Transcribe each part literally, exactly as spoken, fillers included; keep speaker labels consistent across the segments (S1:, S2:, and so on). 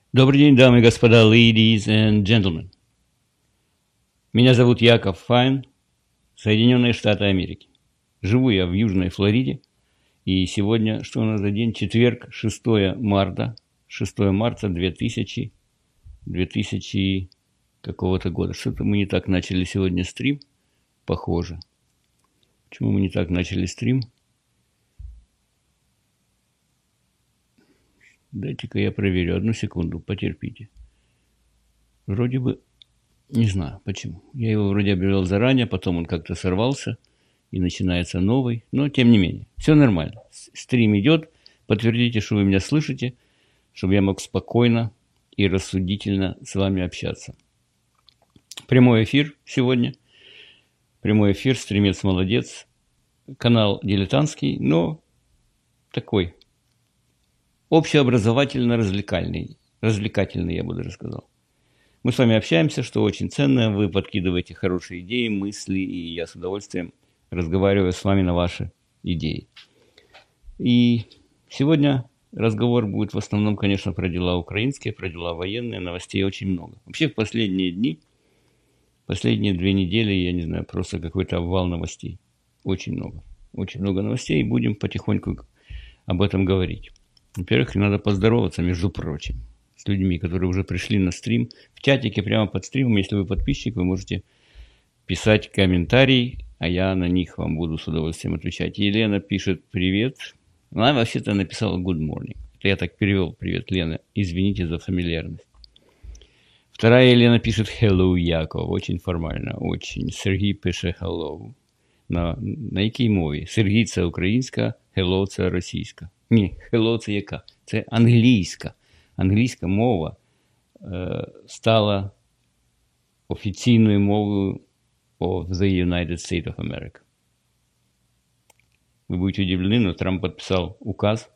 S1: Добрый день, дамы и господа, ladies and gentlemen. Меня зовут Яков Файн, Соединенные Штаты Америки. Живу я в Южной Флориде, и сегодня, что у нас за день? Четверг, шестое марта, шестое марта две тысячи, две тысячи какого-то года. Что-то мы не так начали сегодня стрим, похоже. Почему мы не так начали стрим? Дайте-ка я проверю, одну секунду, потерпите. Вроде бы, не знаю почему. Я его вроде объявлял заранее, потом он как-то сорвался, и начинается новый. Но, тем не менее, все нормально. Стрим идет, подтвердите, что вы меня слышите, чтобы я мог спокойно и рассудительно с вами общаться. Прямой эфир сегодня. Прямой эфир, стримец молодец. Канал дилетантский, но такой общеобразовательно-развлекательный. Развлекательный, я бы даже сказал. Мы с вами общаемся, что очень ценно. Вы подкидываете хорошие идеи, мысли, и я с удовольствием разговариваю с вами на ваши идеи. И сегодня разговор будет в основном, конечно, про дела украинские, про дела военные. Новостей очень много. Вообще в последние дни, последние две недели, я не знаю, просто какой-то обвал новостей. Очень много. Очень много новостей, и будем потихоньку об этом говорить. Во-первых, надо поздороваться, между прочим, с людьми, которые уже пришли на стрим. В чатике прямо под стримом, если вы подписчик, вы можете писать комментарий, а я на них вам буду с удовольствием отвечать. Елена пишет «Привет». Она вообще-то написала «Good morning». Это я так перевел «Привет, Лена». Извините за фамильярность. Вторая Елена пишет «Hello, Яков». Очень формально, очень. Сергій пише «Hello». На, на якій мові? Сергій – це українська, «Hello» – це російська. Ні, «Hello» – це яка? Це англійська. Англійська мова е, стала офіційною мовою of the United States of America. Вы будете удивлены, но Трамп подписал указ,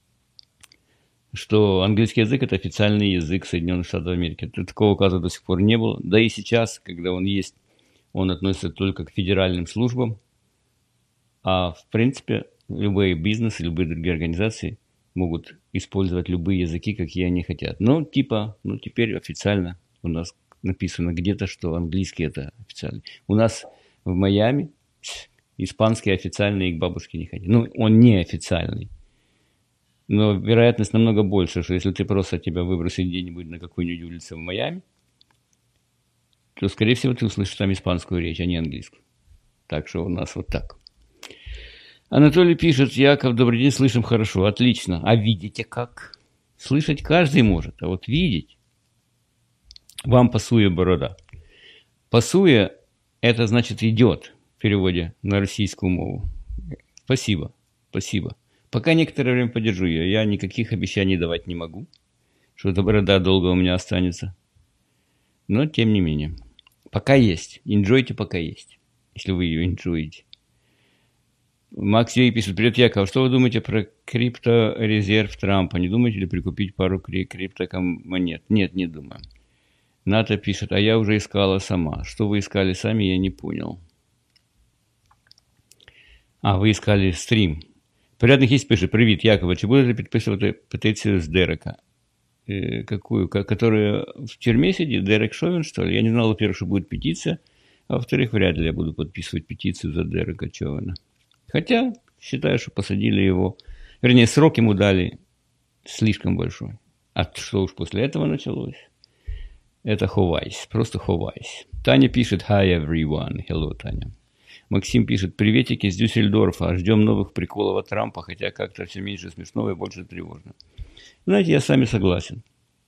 S1: что английский язык – это официальный язык Соединенных Штатов Америки. Такого указа до сих пор не было. Да и сейчас, когда он есть, он относится только к федеральным службам. А в принципе, любые бизнесы, любые другие организации могут использовать любые языки, какие они хотят. Но типа, ну теперь официально у нас написано где-то, что английский это официальный. У нас в Майами испанский официальный, и к бабушке не ходи. Ну, он не официальный. Но вероятность намного больше, что если ты просто тебя выбросишь где-нибудь на какой-нибудь улице в Майами, то, скорее всего, ты услышишь там испанскую речь, а не английскую. Так что у нас вот так. Анатолий пишет: Яков, добрый день, слышим хорошо, отлично. А видите как? Слышать каждый может, а вот видеть вам пасуя борода. Пасуя – это значит идет в переводе на российскую мову. Спасибо, спасибо. Пока некоторое время подержу ее. Я никаких обещаний давать не могу, что эта борода долго у меня останется. Но тем не менее. Пока есть. Enjoyте, пока есть. Если вы ее enjoyите. Макс Ей пишет: привет, Яков, что вы думаете про крипторезерв Трампа? Не думаете ли прикупить пару криптомонет? Нет, не думаю. Ната пишет: а я уже искала сама. Что вы искали сами, я не понял. А, ви искали стрім. Порядник есть пишет: привет, Якова, чи будете підписувати петицию с Дерека? Э, какую? Которая в тюрьме сидит? Дерек Шовен, что ли? Я не знал, во-первых, что будет петиция, а во-вторых, вряд ли я буду подписывать петицию за Дерека Човена. Хотя, считаю, что посадили его, вернее, срок ему дали слишком большой. А что уж после этого началось? Это ховайсь, просто ховайсь. Таня пишет: Hi everyone. Hello, Таня. Максим пишет: приветики из Дюссельдорфа. Ждем новых приколов от Трампа, хотя как-то все меньше смешного и больше тревожно. Знаете, я с вами согласен.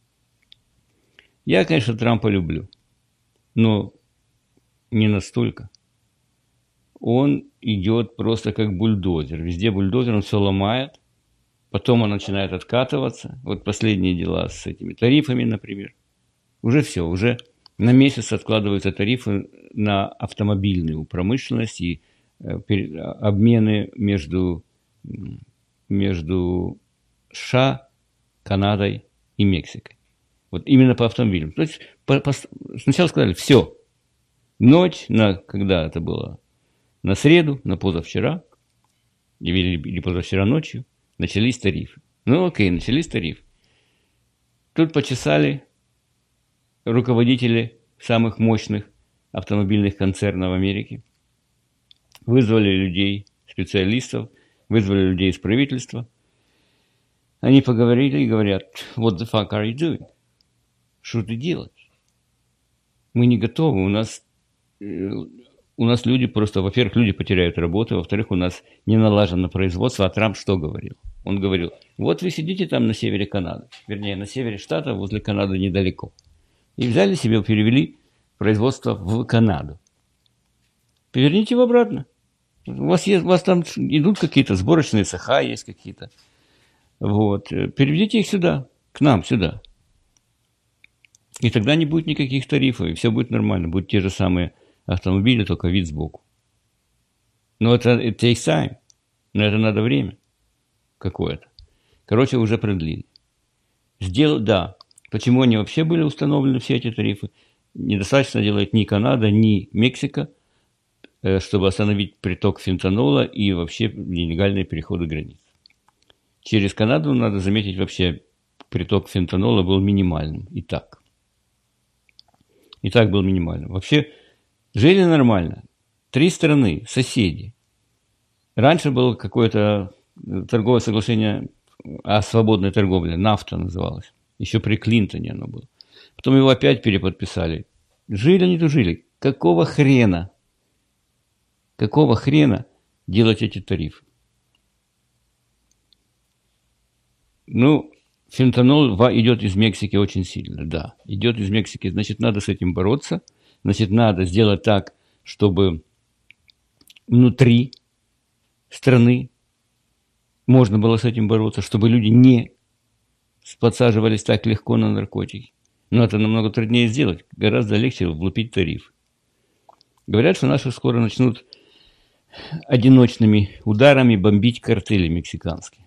S1: Я, конечно, Трампа люблю, но не настолько. Он идет просто как бульдозер. Везде бульдозер, он все ломает. Потом он начинает откатываться. Вот последние дела с этими тарифами, например. Уже все, уже на месяц откладываются тарифы на автомобильную промышленность и э, обмены между, между США, Канадой и Мексикой. Вот именно по автомобилям. То есть по, по, сначала сказали: все, ночь, на, когда это было, на среду, на позавчера, или, или позавчера ночью, начались тарифы. Ну окей, начались тарифы. Тут почесали руководители самых мощных автомобильных концернов Америки, вызвали людей, специалистов, вызвали людей из правительства. Они поговорили и говорят: what the fuck are you doing? Что ты делаешь? Мы не готовы, у нас, у нас люди просто, во-первых, люди потеряют работу, во-вторых, у нас не налажено производство. А Трамп что говорил? Он говорил: вот вы сидите там на севере Канады, вернее, на севере штата, возле Канады недалеко, и взяли себе, перевели производство в Канаду. Поверните его обратно. У вас, есть, у вас там идут какие-то сборочные цеха, есть какие-то. Вот. Переведите их сюда, к нам, сюда. И тогда не будет никаких тарифов, и все будет нормально. Будут те же самые автомобили, только вид сбоку. Но это it takes time. Но это надо время какое-то. Короче, уже продлили. Сделал, да. Почему они вообще были установлены, все эти тарифы? Недостаточно делает ни Канада, ни Мексика, чтобы остановить приток фентанола и вообще нелегальные переходы границ. Через Канаду, надо заметить, вообще приток фентанола был минимальным. И так. И так был минимальным. Вообще жили нормально. Три страны, соседи. Раньше было какое-то торговое соглашение о свободной торговле, нафта называлось. Еще при Клинтоне оно было. Потом его опять переподписали. Жили они тут жили. Какого хрена? Какого хрена делать эти тарифы? Ну, фентанол идет из Мексики очень сильно, да. Идет из Мексики, значит, надо с этим бороться. Значит, надо сделать так, чтобы внутри страны можно было с этим бороться, чтобы люди не подсаживались так легко на наркотики. Но это намного труднее сделать. Гораздо легче влупить тариф. Говорят, что наши скоро начнут одиночными ударами бомбить картели мексиканские.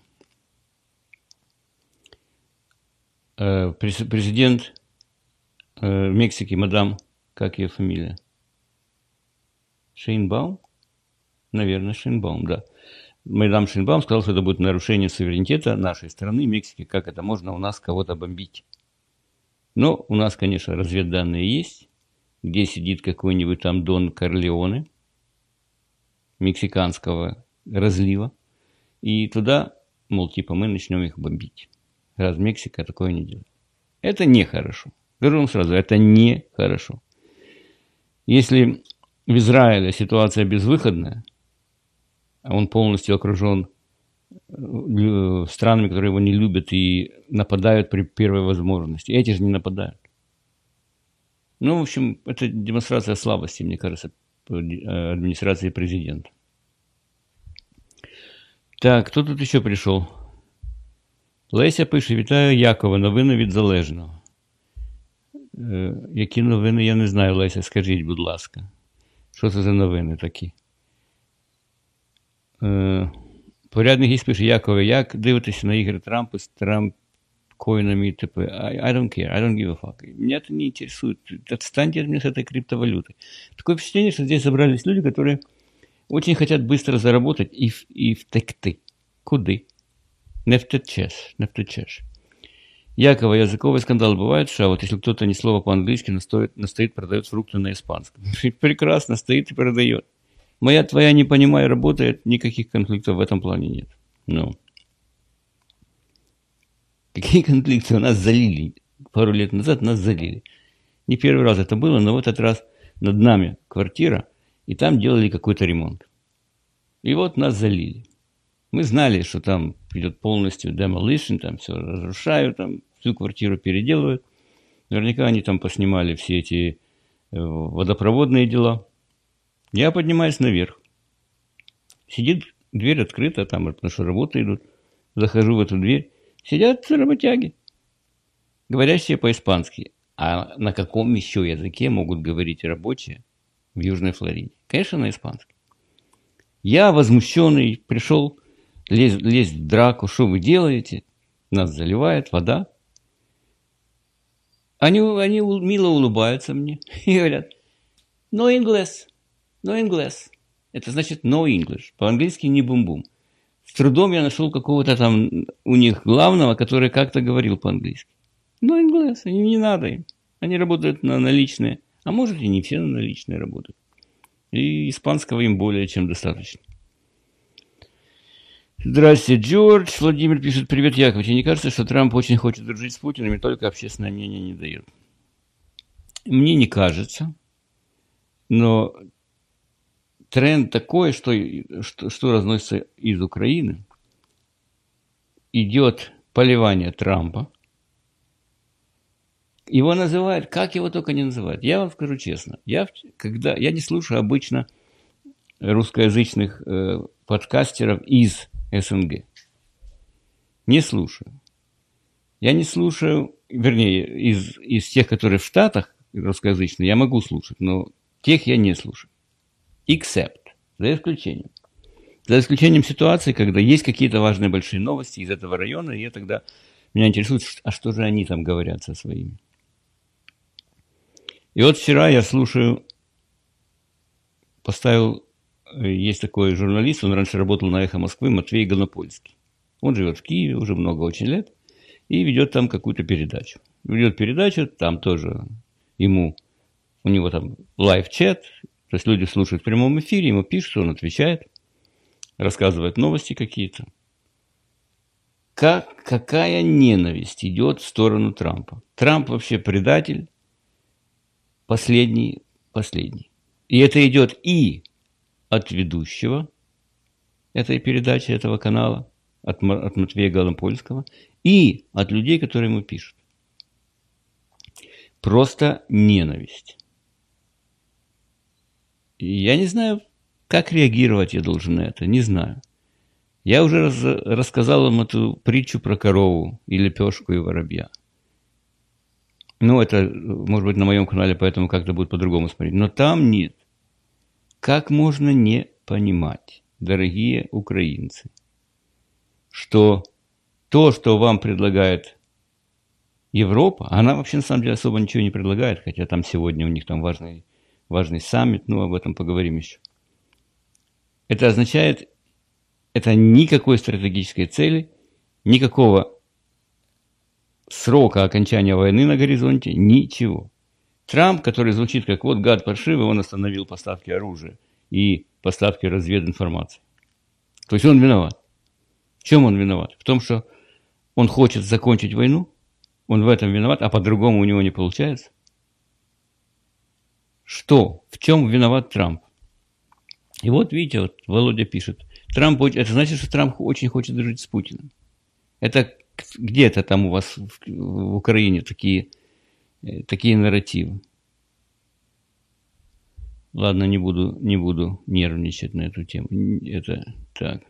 S1: Президент Мексики, мадам, как ее фамилия? Шейнбаум? Наверное, Шейнбаум, да. Мадам Шейнбаум сказал, что это будет нарушение суверенитета нашей страны, Мексики. Как это можно у нас кого-то бомбить? Но у нас, конечно, разведданные есть, где сидит какой-нибудь там Дон Корлеоне, мексиканского разлива, и туда, мол, типа, мы начнем их бомбить. Раз Мексика такое не делает. Это нехорошо. Скажу вам сразу, это нехорошо. Если в Израиле ситуация безвыходная, а он полностью окружен странами, которые его не любят и нападают при первой возможности, эти же не нападают. Ну, в общем, это демонстрация слабости, мне кажется, администрации президента. Так, кто тут еще пришел? Леся пише: вітаю Якова, новини від Залежного. Е, які новини, я не знаю, Леся, скажіть, будь ласка. Що це за новини такі? Е, порядний гість пише: Якове, як дивитися на ігри Трампа з Трамп-коинами, типа, I, I don't care, I don't give a fuck. Меня это не интересует. Отстаньте от меня с этой криптовалютой. Такое впечатление, что здесь собрались люди, которые очень хотят быстро заработать и, и втекти. Куди? Не втечешь, не втечешь. Якова, языковый скандал бывает, что вот если кто-то ни слова по-английски настоит, настоит, продает фрукты на испанском. Прекрасно, стоит и продает. Моя твоя не понимаю, работает, никаких конфликтов в этом плане нет. Ну. Какие конфликты? У нас залили. Пару лет назад нас залили. Не первый раз это было, но в этот раз над нами квартира, и там делали какой-то ремонт. И вот нас залили. Мы знали, что там идет полностью demolition, там все разрушают, там всю квартиру переделывают. Наверняка они там поснимали все эти водопроводные дела. Я поднимаюсь наверх. Сидит, дверь открыта, там наши работы идут. Захожу в эту дверь. Сидят работяги, говорящие по-испански. А на каком еще языке могут говорить рабочие в Южной Флориде? Конечно, на испанском. Я, возмущенный, пришел лезть, лезть в драку. Что вы делаете? Нас заливает вода. Они, они мило улыбаются мне и говорят: no English, no English. Это значит no English. По-английски не бум-бум. С трудом я нашел какого-то там у них главного, который как-то говорил по-английски. No inglés, и не надо им. Они работают на наличные, а может и не все на наличные работают. И испанского им более чем достаточно. Здравствуйте, Джордж. Владимир пишет: привет, Яков. Тебе не кажется, что Трамп очень хочет дружить с Путиным и только общественное мнение не дает? Мне не кажется, но тренд такой, что, что, что разносится из Украины. Идет поливание Трампа. Его называют, как его только не называют. Я вам скажу честно, я, когда, я не слушаю обычно русскоязычных э, подкастеров из СНГ. Не слушаю. Я не слушаю, вернее, из, из тех, которые в Штатах русскоязычные, я могу слушать, но тех я не слушаю. Except, за исключением. За исключением ситуации, когда есть какие-то важные большие новости из этого района, и я тогда, меня интересует, а что же они там говорят со своими. И вот вчера я слушаю, поставил, есть такой журналист, он раньше работал на «Эхо Москвы», Матвей Голопольский. Он живет в Киеве уже много очень лет и ведет там какую-то передачу. Ведет передачу, там тоже ему, у него там лайв-чат, то есть люди слушают в прямом эфире, ему пишут, он отвечает, рассказывает новости какие-то. Как, какая ненависть идет в сторону Трампа. Трамп вообще предатель. Последний, последний. И это идет и от ведущего этой передачи, этого канала, от, от Матвея Голопольского, и от людей, которые ему пишут. Просто ненависть. И я не знаю, как реагировать я должен на это, не знаю. Я уже раз, рассказал вам эту притчу про корову и лепешку и воробья. Ну, это, может быть, на моем канале, поэтому как-то будет по-другому смотреть. Но там нет. Как можно не понимать, дорогие украинцы, что то, что вам предлагает Европа, она вообще на самом деле особо ничего не предлагает, хотя там сегодня у них там важный, важный саммит, ну, об этом поговорим еще. Это означает, это никакой стратегической цели, никакого срока окончания войны на горизонте, ничего. Трамп, который звучит как вот гад паршивый, он остановил поставки оружия и поставки развединформации. То есть он виноват. В чем он виноват? В том, что он хочет закончить войну, он в этом виноват, а по-другому у него не получается. Что? В чем виноват Трамп? И вот видите, вот Володя пишет, Трамп, это значит, что Трамп очень хочет дружить с Путиным. Это где-то там у вас в, в Украине такие, такие нарративы. Ладно, не буду, не буду нервничать на эту тему. Это так.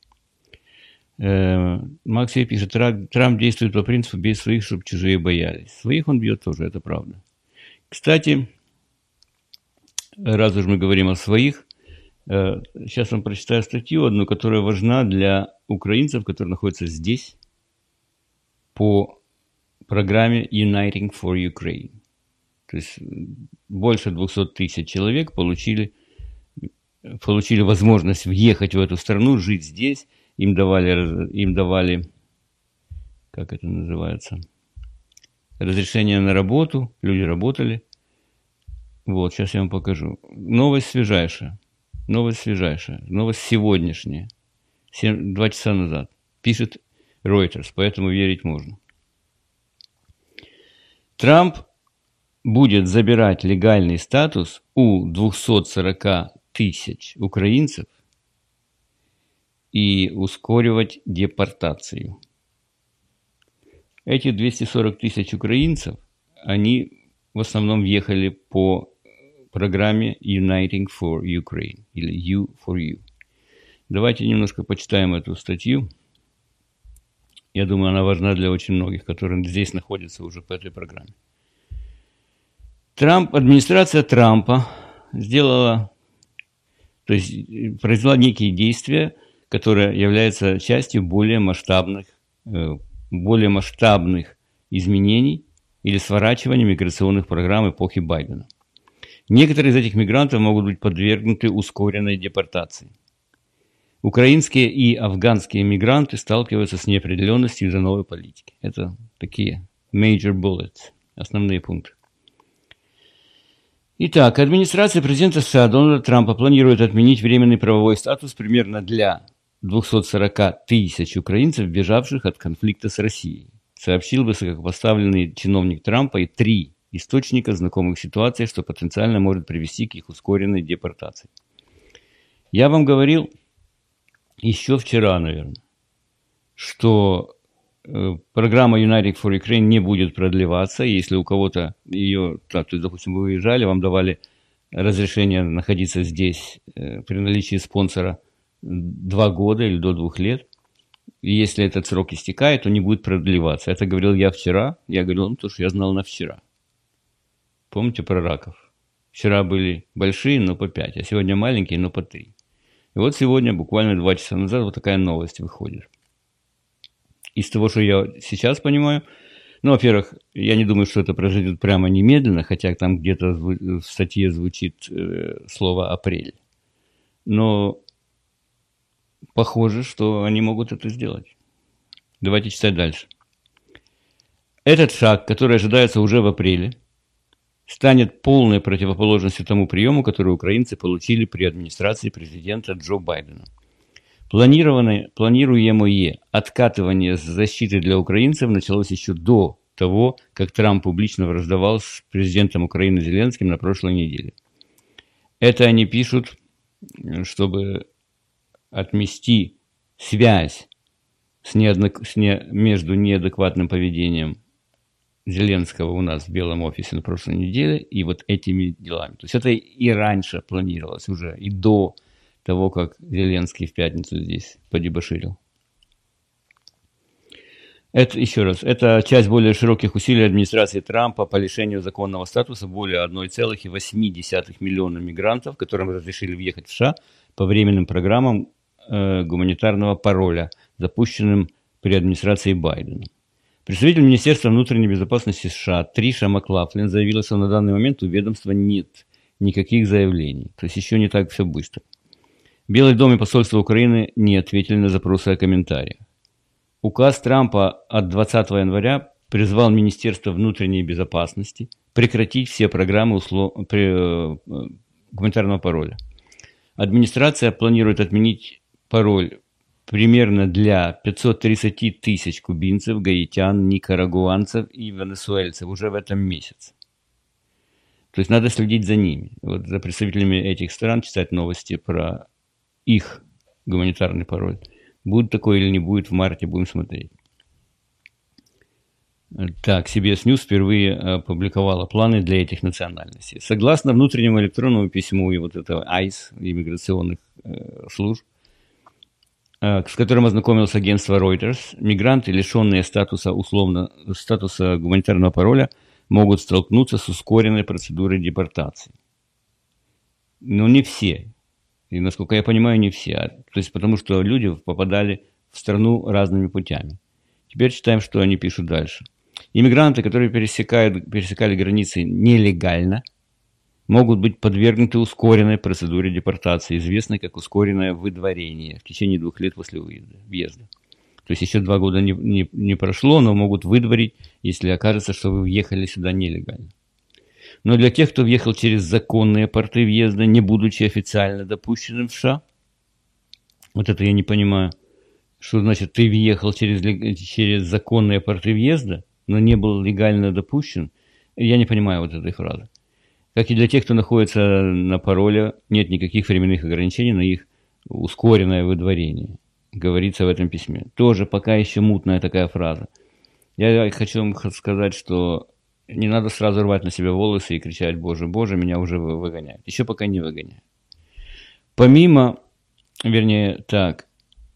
S1: Э, Максей пишет, Трамп действует по принципу «бей своих, чтобы чужие боялись». Своих он бьет тоже, это правда. Кстати, раз уж мы говорим о своих, э, сейчас вам прочитаю статью одну, которая важна для украинцев, которые находятся здесь, по программе Uniting for Ukraine. То есть больше двухсот тысяч человек получили, получили возможность въехать в эту страну, жить здесь. Им давали, им давали, как это называется, разрешение на работу. Люди работали. Вот, сейчас я вам покажу. Новость свежайшая. Новость свежайшая. Новость сегодняшняя. семь, два часа назад. Пишет Reuters, поэтому верить можно. Трамп будет забирать легальный статус у двухсот сорока тысяч украинцев и ускоривать депортацию. Эти двести сорок тысяч украинцев, они в основном въехали по программе Uniting for Ukraine или You for You. Давайте немножко почитаем эту статью. Я думаю, она важна для очень многих, которые здесь находятся уже по этой программе. Трамп, администрация Трампа сделала, то есть произвела некие действия, которые являются частью более масштабных, более масштабных изменений или сворачивания миграционных программ эпохи Байдена. Некоторые из этих мигрантов могут быть подвергнуты ускоренной депортации. Украинские и афганские мигранты сталкиваются с неопределенностью из-за новой политики. Это такие major bullets, основные пункты. Итак, администрация президента США Дональда Трампа планирует отменить временный правовой статус примерно для двухсот сорока тысяч украинцев, бежавших от конфликта с Россией, сообщил высокопоставленный чиновник Трампа и три источника, знакомых ситуаций, что потенциально может привести к их ускоренной депортации. Я вам говорил еще вчера, наверное, что э, программа United for Ukraine не будет продлеваться. Если у кого-то ее, так, то есть, допустим, вы выезжали, вам давали разрешение находиться здесь э, при наличии спонсора два года или до двух лет. И если этот срок истекает, то не будет продлеваться. Это говорил я вчера. Я говорил, ну, то, что я знал на вчера. Помните про раков? Вчера были большие, но по пять, а сегодня маленькие, но по три. И вот сегодня, буквально два часа назад, вот такая новость выходит. Из того, что я сейчас понимаю, ну, во-первых, я не думаю, что это произойдет прямо немедленно, хотя там где-то в статье звучит э, слово «апрель». Но похоже, что они могут это сделать. Давайте читать дальше. Этот шаг, который ожидается уже в апреле, станет полной противоположностью тому приему, который украинцы получили при администрации президента Джо Байдена. Планированное, планируемое откатывание защиты для украинцев началось еще до того, как Трамп публично враждовал с президентом Украины Зеленским на прошлой неделе. Это они пишут, чтобы отмести связь с неоднок... с не... между неадекватным поведением Зеленского у нас в Белом офисе на прошлой неделе и вот этими делами. То есть это и раньше планировалось уже, и до того, как Зеленский в пятницу здесь подебоширил. Это, еще раз, это часть более широких усилий администрации Трампа по лишению законного статуса более одной целой восьми десятых миллиона мигрантов, которым разрешили въехать в США по временным программам э, гуманитарного пароля, запущенным при администрации Байдена. Представитель Министерства внутренней безопасности США Триша Маклафлин заявила, что на данный момент у ведомства нет никаких заявлений. То есть еще не так все быстро. Белый дом и посольство Украины не ответили на запросы о комментариях. Указ Трампа от двадцатого января призвал Министерство внутренней безопасности прекратить все программы услов... при... гуманитарного пароля. Администрация планирует отменить пароль примерно для пятисот тридцати тысяч кубинцев, гаитян, никарагуанцев и венесуэльцев уже в этом месяце. То есть надо следить за ними. Вот за представителями этих стран читать новости про их гуманитарный пароль. Будет такое или не будет, в марте будем смотреть. Так, си би эс News впервые опубликовала планы для этих национальностей. Согласно внутреннему электронному письму и вот этого айс, иммиграционных э, служб, э, с которым ознакомилось агентство Reuters, мигранты, лишенные статуса, условно, статуса гуманитарного пароля, могут столкнуться с ускоренной процедурой депортации. Но не все. И, насколько я понимаю, не все. То есть потому что люди попадали в страну разными путями. Теперь читаем, что они пишут дальше. Иммигранты, которые пересекают, пересекали границы нелегально, могут быть подвергнуты ускоренной процедуре депортации, известной как ускоренное выдворение в течение двух лет после въезда. То есть еще два года не, не, не прошло, но могут выдворить, если окажется, что вы въехали сюда нелегально. Но для тех, кто въехал через законные порты въезда, не будучи официально допущенным в США, вот это я не понимаю, что значит ты въехал через, через законные порты въезда, но не был легально допущен, я не понимаю вот этой фразы. Как и для тех, кто находится на пароле, нет никаких временных ограничений на их ускоренное выдворение, говорится в этом письме. Тоже пока еще мутная такая фраза. Я хочу вам сказать, что не надо сразу рвать на себя волосы и кричать: «Боже, Боже, меня уже выгоняют». Еще пока не выгоняют. Помимо, вернее, так,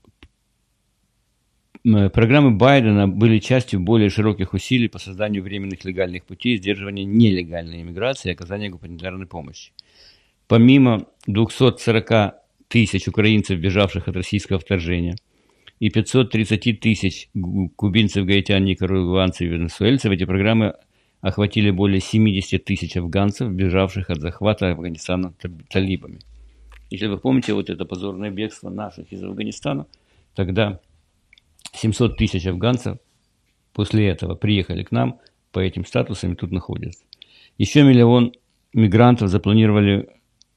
S1: программы Байдена были частью более широких усилий по созданию временных легальных путей сдерживания нелегальной иммиграции и оказания гуманитарной помощи. Помимо двухсот сорока тысяч украинцев, бежавших от российского вторжения, и пятисот тридцати тысяч кубинцев, гаитян, никарагуанцев и венесуэльцев, эти программы охватили более семидесяти тысяч афганцев, бежавших от захвата Афганистана талибами. Если вы помните вот это позорное бегство наших из Афганистана, тогда семьсот тысяч афганцев после этого приехали к нам, по этим статусам тут находятся. Еще миллион мигрантов запланировали,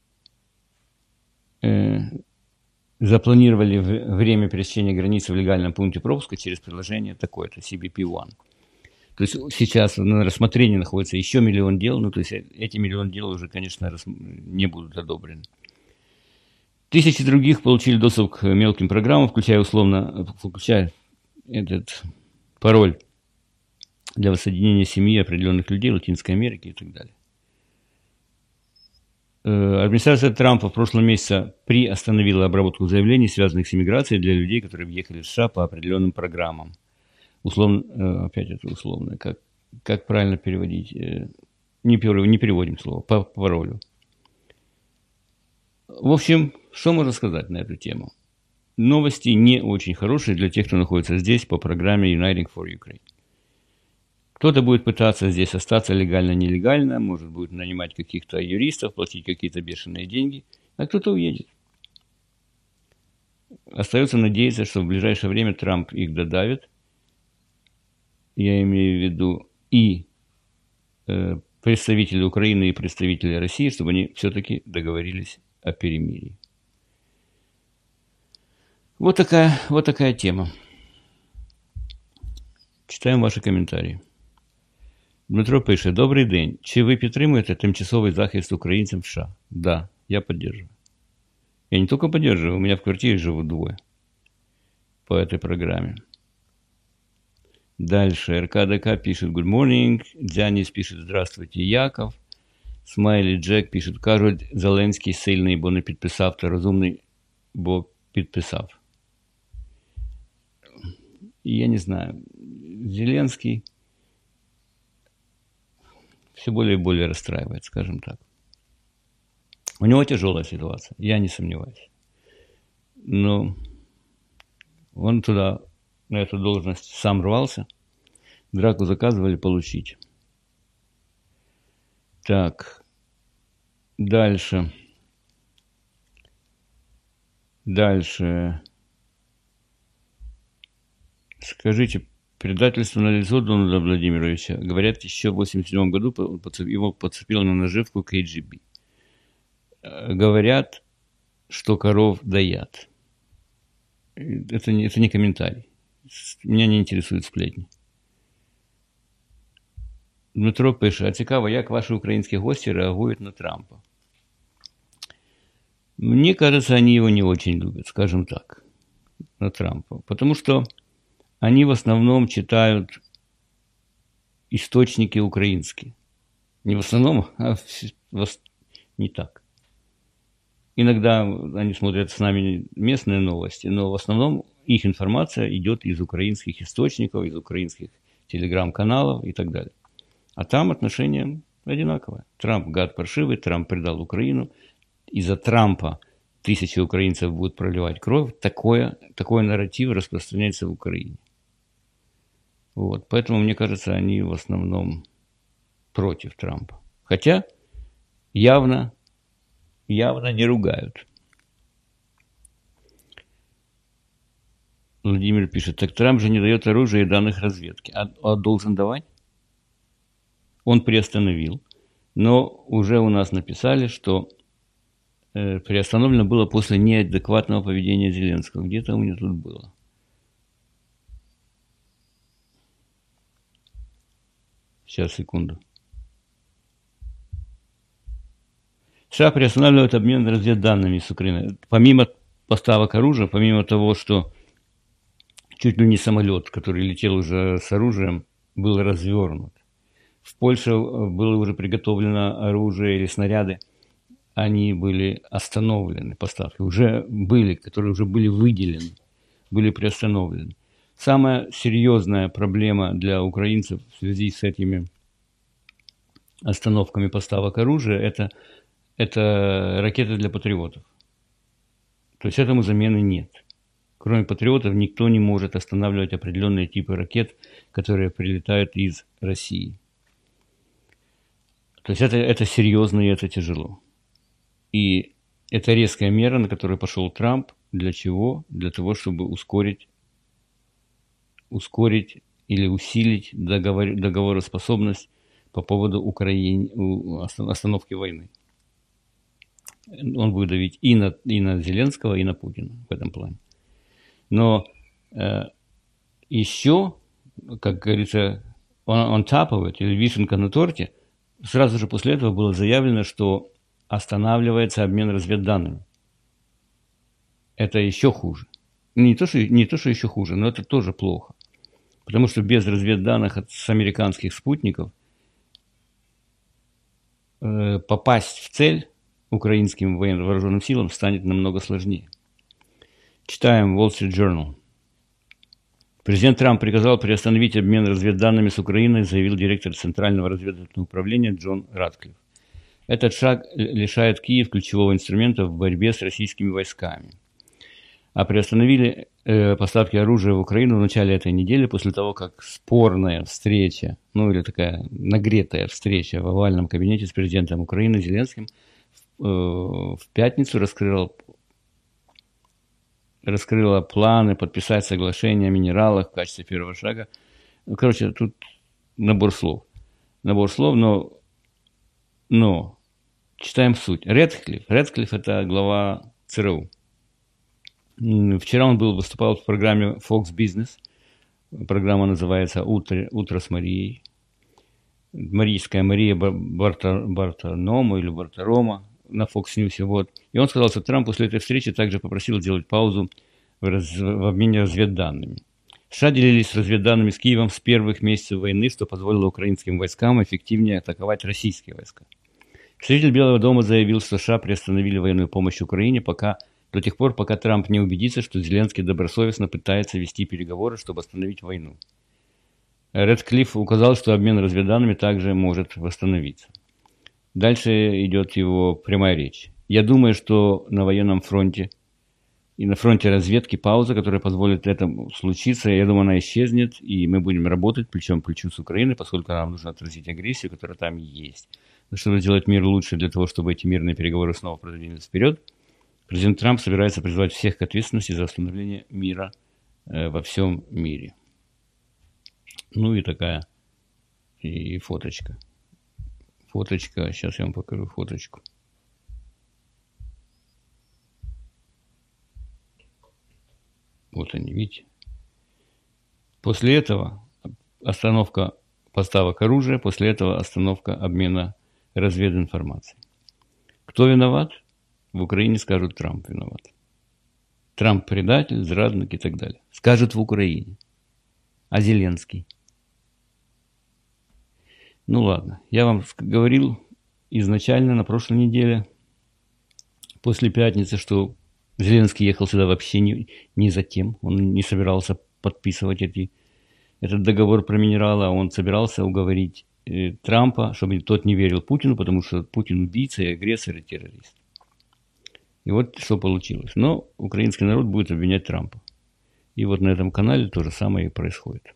S1: э, запланировали время пересечения границы в легальном пункте пропуска через приложение такое-то, си би пи один. То есть сейчас на рассмотрении находится еще миллион дел, ну то есть эти миллион дел уже, конечно, не будут одобрены. Тысячи других получили доступ к мелким программам, включая условно, включая этот пароль для воссоединения семьи определенных людей Латинской Америки и так далее. Администрация Трампа в прошлом месяце приостановила обработку заявлений, связанных с иммиграцией для людей, которые въехали в США по определенным программам. Условно, опять это условно, как, как правильно переводить? Не, не переводим слово, по паролю. В общем, что можно сказать на эту тему? Новости не очень хорошие для тех, кто находится здесь по программе Uniting for Ukraine. Кто-то будет пытаться здесь остаться легально-нелегально, может будет нанимать каких-то юристов, платить какие-то бешеные деньги, а кто-то уедет. Остается надеяться, что в ближайшее время Трамп их додавит. Я имею в виду и э, представители Украины, и представители России, чтобы они все-таки договорились о перемирии. Вот такая, вот такая тема. Читаємо ваші коментарі. Дмитро пише: «Добрий день. Чи ви підтримуєте тимчасовий захист українцям в США?» Да, я поддерживаю. Я не только поддерживаю, у меня в квартире живут двое по этой программе. Дальше. РКДК пишет «Good morning». Дзяніс пишет «Здравствуйте, Яков». Смайлі Джек пишет: «Кажуть, Зеленський сильний, бо не підписав, та розумний, бо підписав». Я не знаю. Зеленский все более и более расстраивает, скажем так. У него тяжелая ситуация, я не сомневаюсь. Но он туда, на эту должность, сам рвался. Драку заказывали получить. Так. Дальше. Дальше. Скажите, предательство налицо Дональда Владимировича. Говорят, еще в восемьдесят седьмом году его подцепило на наживку ка гэ бэ. Говорят, что коров доят. Это не, это не комментарий. Меня не интересуют сплетни. Дмитро пише: «А цікаво, як ваши украинские гости реагируют на Трампа?» Мне кажется, они его не очень любят, скажем так, на Трампа. Потому что они в основном читают источники украинские. Не в основном, а не так. Иногда они смотрят с нами местные новости, но в основном их информация идет из украинских источников, из украинских телеграм-каналов и так далее. А там отношения одинаковые. Трамп гад паршивый, Трамп предал Украину. Из-за Трампа тысячи украинцев будут проливать кровь. Такое, такой нарратив распространяется в Украине. Вот. Поэтому, мне кажется, они в основном против Трампа. Хотя явно, явно не ругают. Владимир пишет: «Так Трамп же не дает оружия и данных разведки». А, а должен давать? Он приостановил. Но уже у нас написали, что э, приостановлено было после неадекватного поведения Зеленского. Где-то у меня тут было. Сейчас, секунду. США приостанавливают обмен разведданными с Украиной. Помимо поставок оружия, помимо того, что чуть ли не самолет, который летел уже с оружием, был развернут. В Польше было уже приготовлено оружие или снаряды. Они были остановлены, поставки. Уже были, которые уже были выделены, были приостановлены. Самая серьезная проблема для украинцев в связи с этими остановками поставок оружия – это, это ракеты для патриотов. То есть этому замены нет. Кроме патриотов никто не может останавливать определенные типы ракет, которые прилетают из России. То есть это, это серьезно и это тяжело. И это резкая мера, на которую пошел Трамп. Для чего? Для того, чтобы ускорить, ускорить или усилить договор, договороспособность по поводу Украины, остановки войны. Он будет давить и на, и на Зеленского, и на Путина в этом плане. Но э, еще, как говорится, on, on top of it, или вишенка на торте, сразу же после этого было заявлено, что останавливается обмен разведданными. Это еще хуже. Не то, что, не то, что еще хуже, но это тоже плохо. Потому что без разведданных от, с американских спутников э, попасть в цель украинским военно-вооруженным силам станет намного сложнее. Читаем Wall Street Journal. Президент Трамп приказал приостановить обмен разведданными с Украиной, заявил директор Центрального разведывательного управления Джон Ратклифф. Этот шаг лишает Киев ключевого инструмента в борьбе с российскими войсками. А приостановили э, поставки оружия в Украину в начале этой недели, после того, как спорная встреча, ну или такая нагретая встреча в овальном кабинете с президентом Украины Зеленским э, в пятницу раскрыла, раскрыла планы подписать соглашение о минералах в качестве первого шага. Короче, тут набор слов. Набор слов, но, но читаем суть. Рэдклифф. Рэдклифф – это глава ЦРУ. Вчера он был, выступал в программе Fox Business. Программа называется «Утро, Утро с Марией». Марийская Мария Барта, Бартанома или Бартарома на Fox News. Вот. И он сказал, что Трамп после этой встречи также попросил сделать паузу в, раз, в обмене разведданными. США делились с разведданными с Киевом с первых месяцев войны, что позволило украинским войскам эффективнее атаковать российские войска. Представитель Белого дома заявил, что США приостановили военную помощь Украине пока до тех пор, пока Трамп не убедится, что Зеленский добросовестно пытается вести переговоры, чтобы остановить войну. Рэдклифф указал, что обмен разведданными также может восстановиться. Дальше идет его прямая речь. Я думаю, что на военном фронте и на фронте разведки пауза, которая позволит этому случиться, я думаю, она исчезнет, и мы будем работать плечом к плечу с Украиной, поскольку нам нужно отразить агрессию, которая там есть. Но чтобы сделать мир лучше, для того, чтобы эти мирные переговоры снова продвинулись вперед, президент Трамп собирается призвать всех к ответственности за восстановление мира э, во всем мире. Ну и такая и фоточка. Фоточка, сейчас я вам покажу фоточку. Вот они, видите. После этого остановка поставок оружия, после этого остановка обмена развединформацией. Кто виноват? В Украине скажут, Трамп виноват. Трамп предатель, зрадник и так далее. Скажут в Украине. А Зеленский? Ну ладно, я вам говорил изначально на прошлой неделе, после пятницы, что Зеленский ехал сюда вообще не, не за тем. Он не собирался подписывать эти, этот договор про минералы, а он собирался уговорить э, Трампа, чтобы тот не верил Путину, потому что Путин убийца и агрессор и террорист. И вот что получилось. Но украинский народ будет обвинять Трампа. И вот на этом канале то же самое и происходит.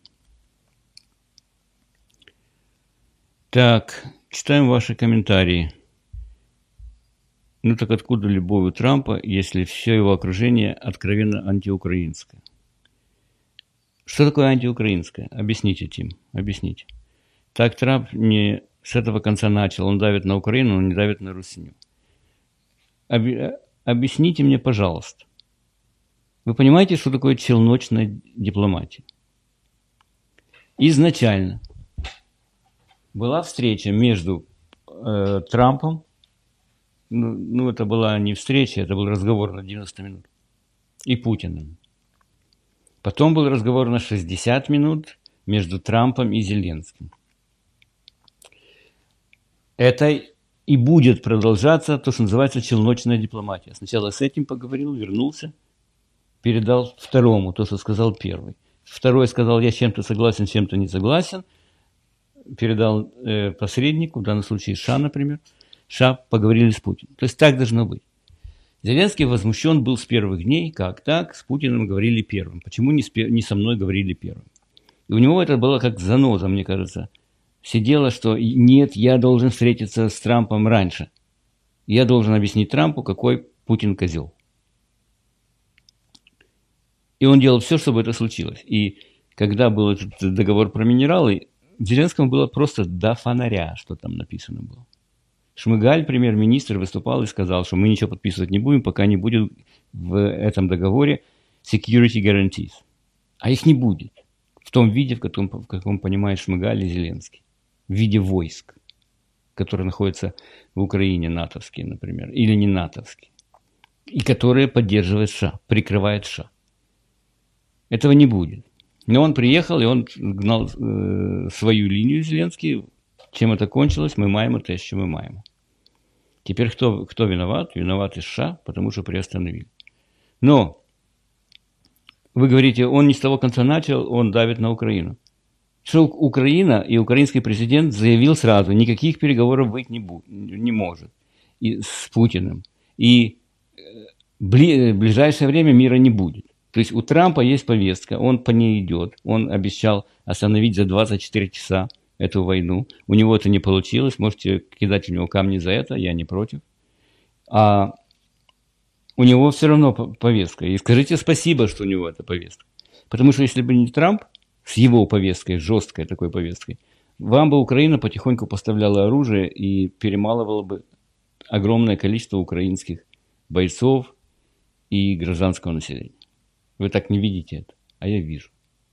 S1: Так, читаем ваши комментарии. Ну так откуда любовь у Трампа, если все его окружение откровенно антиукраинское? Что такое антиукраинское? Объясните, Тим, объясните. Так Трамп не с этого конца начал. Он давит на Украину, он не давит на Русню. Об... Объясните мне, пожалуйста. Вы понимаете, что такое челночная дипломатия? Изначально была встреча между э, Трампом, ну, ну это была не встреча, это был разговор на девяносто минут, и Путиным. Потом был разговор на шестьдесят минут между Трампом и Зеленским. Это и будет продолжаться то, что называется челночная дипломатия. Сначала с этим поговорил, вернулся, передал второму то, что сказал первый. Второй сказал, я с чем-то согласен, с чем-то не согласен. Передал э, посреднику, в данном случае США, например. США поговорили с Путиным. То есть так должно быть. Зеленский возмущен был с первых дней. Как так? С Путиным говорили первым. Почему не, с, не со мной говорили первым? И у него это было как заноза, мне кажется. Сидело, что нет, я должен встретиться с Трампом раньше. Я должен объяснить Трампу, какой Путин козел. И он делал все, чтобы это случилось. И когда был этот договор про минералы, Зеленскому было просто до фонаря, что там написано было. Шмыгаль, премьер-министр, выступал и сказал, что мы ничего подписывать не будем, пока не будет в этом договоре security guarantees. А их не будет. В том виде, в каком, в каком понимает Шмыгаль и Зеленский. В виде войск, которые находятся в Украине, натовские, например, или не натовские. И которые поддерживают США, прикрывают США. Этого не будет. Но он приехал, и он гнал э, свою линию, Зеленский. Чем это кончилось, мы маємо те, що ми маємо. Теперь кто, кто виноват? Виноваты США, потому что приостановили. Но, вы говорите, он не с того конца начал, он давит на Украину. Что Украина и украинский президент заявил сразу, никаких переговоров быть не, будет, не может и с Путиным. И в ближайшее время мира не будет. То есть у Трампа есть повестка, он по ней идет. Он обещал остановить за двадцать четыре часа эту войну. У него это не получилось. Можете кидать в него камни за это, я не против. А у него все равно повестка. И скажите спасибо, что у него эта повестка. Потому что если бы не Трамп с его повесткой, жесткой такой повесткой, вам бы Украина потихоньку поставляла оружие и перемалывала бы огромное количество украинских бойцов и гражданского населения. Вы так не видите это, а я вижу.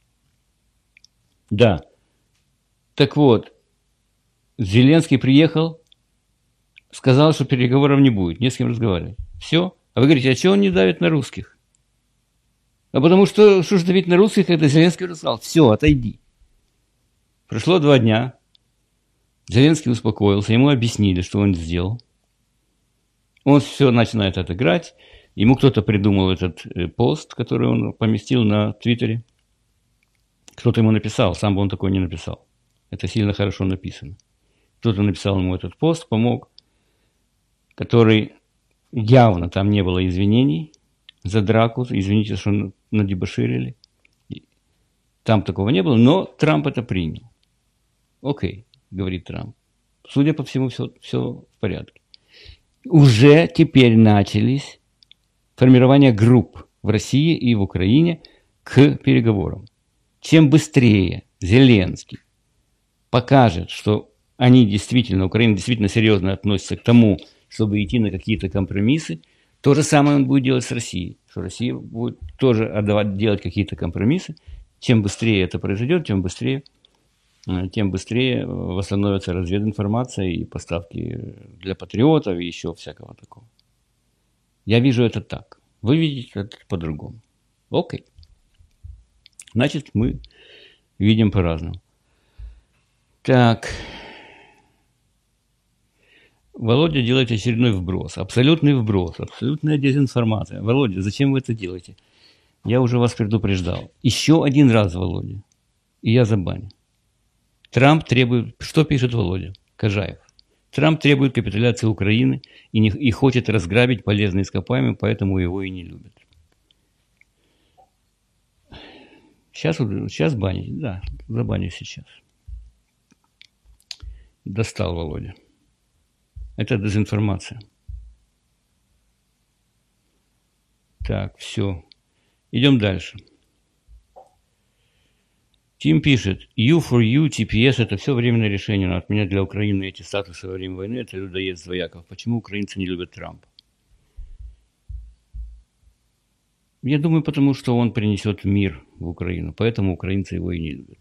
S1: Да. Так вот, Зеленский приехал, сказал, что переговоров не будет, не с кем разговаривать. Все. А вы говорите, а чего он не давит на русских? А потому что, что же давить на русских, когда Зеленский уже сказал, все, отойди. Прошло два дня, Зеленский успокоился, ему объяснили, что он сделал. Он все начинает отыграть. Ему кто-то придумал этот пост, который он поместил на Твиттере. Кто-то ему написал, сам бы он такой не написал. Это сильно хорошо написано. Кто-то написал ему этот пост, помог, который явно там не было извинений за драку. Извините, что надебоширили. Там такого не было, но Трамп это принял. Окей, говорит Трамп. Судя по всему, все, все в порядке. Уже теперь начались формирование групп в России и в Украине к переговорам. Чем быстрее Зеленский покажет, что они действительно, Украина действительно серьезно относится к тому, чтобы идти на какие-то компромиссы, то же самое он будет делать с Россией. Что Россия будет тоже отдавать, делать какие-то компромиссы. Чем быстрее это произойдет, тем быстрее, тем быстрее восстановится развединформация и поставки для патриотов и еще всякого такого. Я вижу это так. Вы видите это по-другому. Окей. Значит, мы видим по-разному. Так. Володя делает очередной вброс. Абсолютный вброс. Абсолютная дезинформация. Володя, зачем вы это делаете? Я уже вас предупреждал. Еще один раз, Володя. И я забаню. Трамп требует... Что пишет Володя Кожаев? Трамп требует капитуляции Украины и, не, и хочет разграбить полезные ископаемые, поэтому его и не любят. Сейчас, сейчас банить, да, забаню сейчас. Достал Володя. Это дезинформация. Так, все. Идем дальше. Тим пишет, ю фор ю, ти пи эс – это все временное решение, но отменять для Украины эти статусы во время войны – это людоед Звояков. Почему украинцы не любят Трампа? Я думаю, потому что он принесет мир в Украину, поэтому украинцы его и не любят.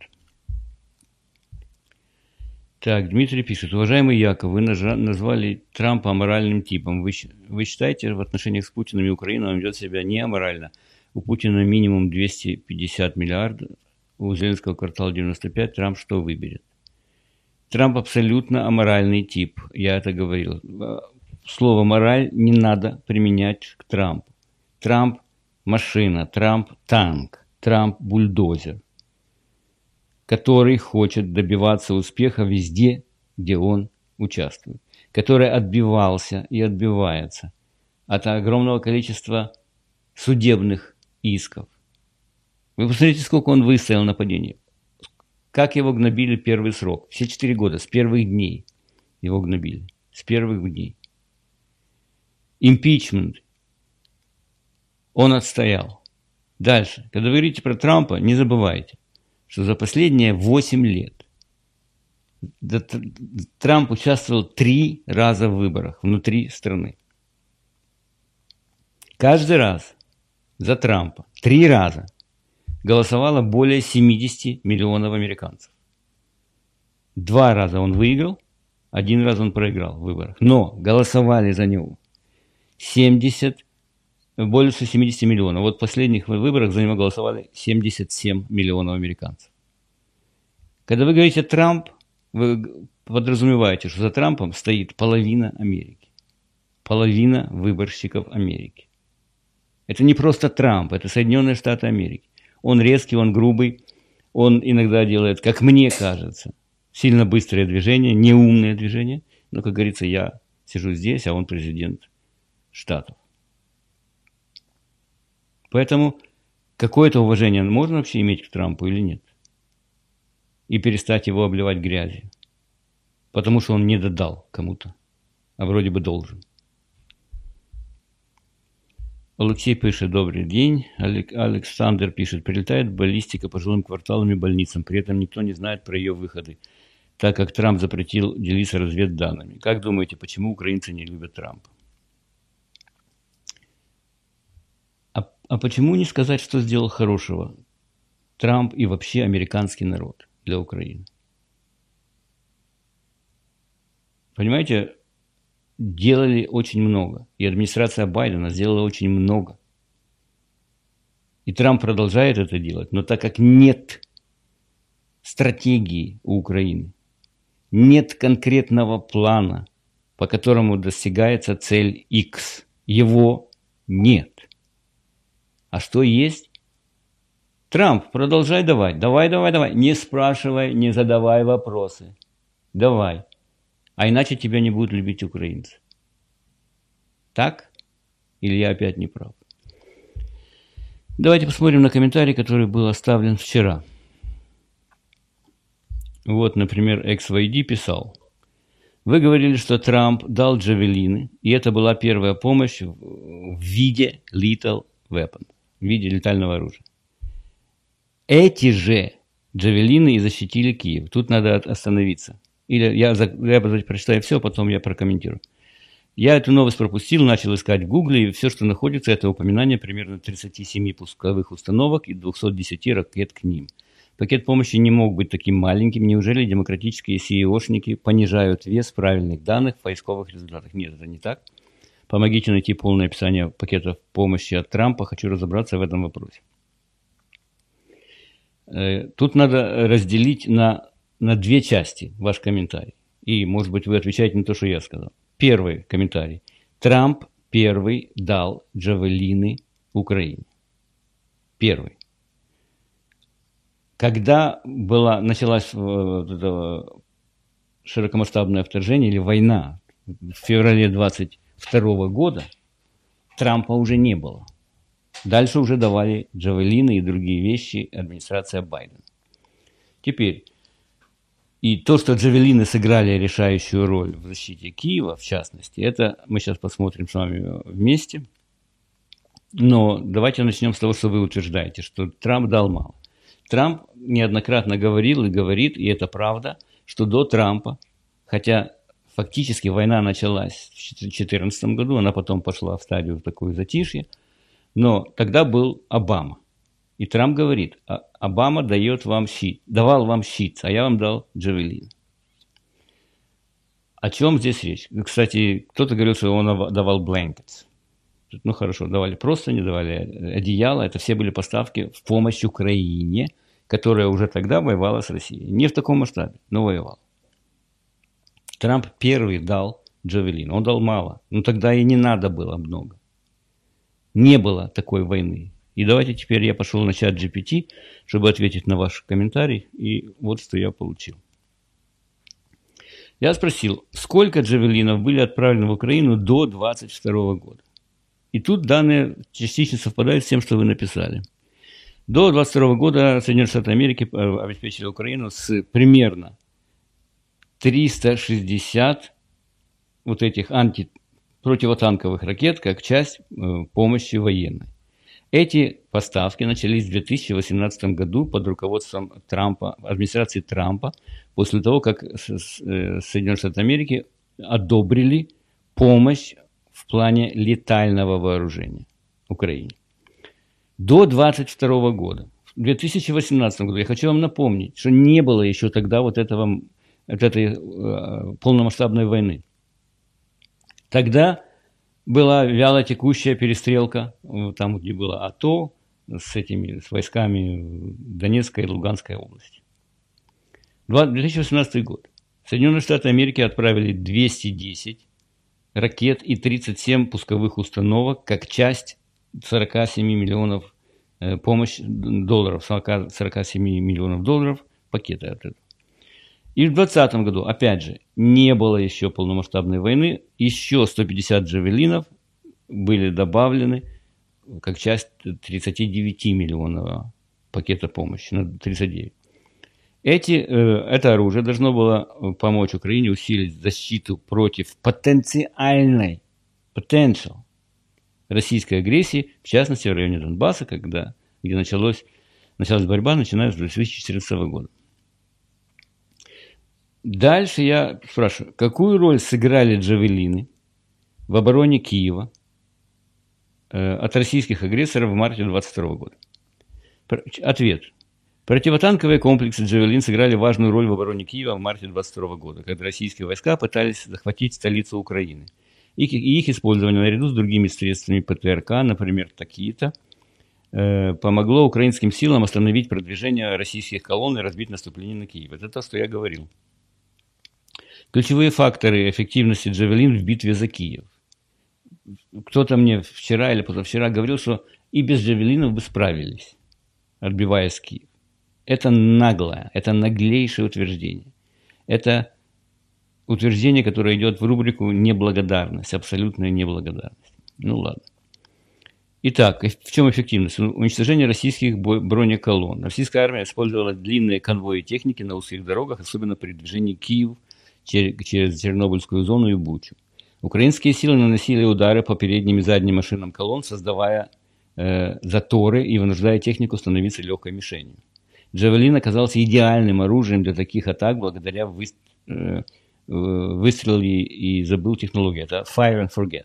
S1: Так, Дмитрий пишет, уважаемый Яков, вы назвали Трампа аморальным типом. Вы, вы считаете, в отношениях с Путиным и Украиной он ведет себя не аморально? У Путина минимум двести пятьдесят миллиардов. У Зеленского квартала девяносто пять, Трамп что выберет? Трамп абсолютно аморальный тип, я это говорил. Слово «мораль» не надо применять к Трампу. Трамп – машина, Трамп – танк, Трамп – бульдозер, который хочет добиваться успеха везде, где он участвует, который отбивался и отбивается от огромного количества судебных исков. Вы посмотрите, сколько он выстоял нападений. Как его гнобили первый срок. Все четыре года, с первых дней его гнобили. С первых дней. Импичмент. Он отстоял. Дальше. Когда вы говорите про Трампа, не забывайте. что за последние восемь лет Трамп участвовал три раза в выборах внутри страны. Каждый раз за Трампа три раза голосовало более семидесяти миллионов американцев. Два раза он выиграл, один раз он проиграл в выборах. Но голосовали за него семьдесят, больше семидесяти миллионов. Вот в последних выборах за него голосовали семьдесят семь миллионов американцев. Когда вы говорите «Трамп», вы подразумеваете, что за Трампом стоит половина Америки. Половина выборщиков Америки. Это не просто Трамп, это Соединенные Штаты Америки. Он резкий, он грубый, он иногда делает, как мне кажется, сильно быстрые движения, неумные движения. Но, как говорится, я сижу здесь, а он президент Штатов. Поэтому какое-то уважение можно вообще иметь к Трампу или нет? И перестать его обливать грязью. Потому что он не додал кому-то, а вроде бы должен. Алексей пишет: добрый день. Александр пишет: прилетает баллистика по жилым кварталам и больницам. При этом никто не знает про ее выходы, так как Трамп запретил делиться разведданными. Как думаете, почему украинцы не любят Трампа? А, а почему не сказать, что сделал хорошего Трамп и вообще американский народ для Украины? Понимаете, делали очень много. И администрация Байдена сделала очень много. И Трамп продолжает это делать. Но так как нет стратегии у Украины, нет конкретного плана, по которому достигается цель X, его нет. А что есть? Трамп, продолжай давать. Давай, давай, давай. Не спрашивай, не задавай вопросы. Давай. А иначе тебя не будут любить украинцы. Так? Или я опять не прав? Давайте посмотрим на комментарий, который был оставлен вчера. Вот, например, икс вай ди писал: вы говорили, что Трамп дал джавелины, и это была первая помощь в виде lethal weapon, в виде летального оружия. Эти же джавелины и защитили Киев. Тут надо остановиться. Или я, я прочитаю все, потом я прокомментирую. Я эту новость пропустил, начал искать в Гугле, и все, что находится, это упоминание примерно тридцати семи пусковых установок и двухсот десяти ракет к ним. Пакет помощи не мог быть таким маленьким. Неужели демократические си и о-шники понижают вес правильных данных в поисковых результатах? Нет, это не так. Помогите найти полное описание пакетов помощи от Трампа. Хочу разобраться в этом вопросе. Тут надо разделить на, на две части ваш комментарий. И, может быть, вы отвечаете на то, что я сказал. Первый комментарий. Трамп первый дал джавелины Украине. Первый. Когда была, началась вот это широкомасштабное вторжение или война в феврале двадцать второго года, Трампа уже не было. Дальше уже давали джавелины и другие вещи администрация Байдена. Теперь, и то, что джавелины сыграли решающую роль в защите Киева, в частности, это мы сейчас посмотрим с вами вместе. Но давайте начнем с того, что вы утверждаете, что Трамп дал мало. Трамп неоднократно говорил и говорит, и это правда, что до Трампа, хотя фактически война началась в две тысячи четырнадцатом году, она потом пошла в стадию такой затишья, но тогда был Обама. И Трамп говорит: Обама дает вам щит, давал вам щит, а я вам дал джавелин. О чем здесь речь? Кстати, кто-то говорил, что он давал blankets. Ну хорошо, давали просто, не давали одеяло. Это все были поставки в помощь Украине, которая уже тогда воевала с Россией. Не в таком масштабе, но воевала. Трамп первый дал джавелин. Он дал мало. Но тогда и не надо было много. Не было такой войны. И давайте теперь я пошел на чат джи пи ти, чтобы ответить на ваш комментарий. И вот что я получил. Я спросил, сколько джавелинов были отправлены в Украину до двадцать второго года. И тут данные частично совпадают с тем, что вы написали. До двадцать второго года Соединенные Штаты Америки обеспечили Украину с примерно триста шестьдесят вот этих анти противотанковых ракет, как часть э, помощи военной. Эти поставки начались в две тысячи восемнадцатом году под руководством Трампа, администрации Трампа, после того, как Соединенные Штаты Америки одобрили помощь в плане летального вооружения Украине. До две тысячи двадцать второго года, в две тысячи восемнадцатом году, я хочу вам напомнить, что не было еще тогда вот, этого, вот этой э, полномасштабной войны. Тогда была вяло текущая перестрелка, там, где было АТО, с этими с войсками Донецкой и Луганской области. две тысячи восемнадцатый год. Соединенные Штаты Америки отправили двести десять ракет и тридцать семь пусковых установок как часть сорок семь миллионов э, помощь долларов, сорок, сорок семь миллионов долларов пакеты от этого. И в двадцатом году, опять же, не было еще полномасштабной войны, еще сто пятьдесят джавелинов были добавлены как часть тридцать девять миллионов пакета помощи, на тридцать девять. Эти, это оружие должно было помочь Украине усилить защиту против потенциальной potential российской агрессии, в частности в районе Донбасса, когда, где началось, началась борьба, начиная с две тысячи четырнадцатого года. Дальше я спрашиваю, какую роль сыграли джавелины в обороне Киева э, от российских агрессоров в марте двадцать второго года? Ответ. Противотанковые комплексы «Джавелин» сыграли важную роль в обороне Киева в марте двадцать второго года, когда российские войска пытались захватить столицу Украины. Их, и их использование наряду с другими средствами ПТРК, например, такие-то, э, помогло украинским силам остановить продвижение российских колонн и разбить наступление на Киев. Это то, что я говорил. Ключевые факторы эффективности «Джавелин» в битве за Киев. Кто-то мне вчера или позавчера говорил, что и без «Джавелинов» бы справились, отбиваясь Киев. Это наглое, это наглейшее утверждение. Это утверждение, которое идет в рубрику «неблагодарность», абсолютная неблагодарность. Ну ладно. Итак, в чем эффективность? Уничтожение российских бронеколонн. Российская армия использовала длинные конвои техники на узких дорогах, особенно при движении Киев через Чернобыльскую зону и Бучу. Украинские силы наносили удары по передним и задним машинам колонн, создавая э, заторы и вынуждая технику становиться легкой мишенью. Джавелин оказался идеальным оружием для таких атак благодаря вы, э, выстрелу и забыл технологию. Это fire and forget.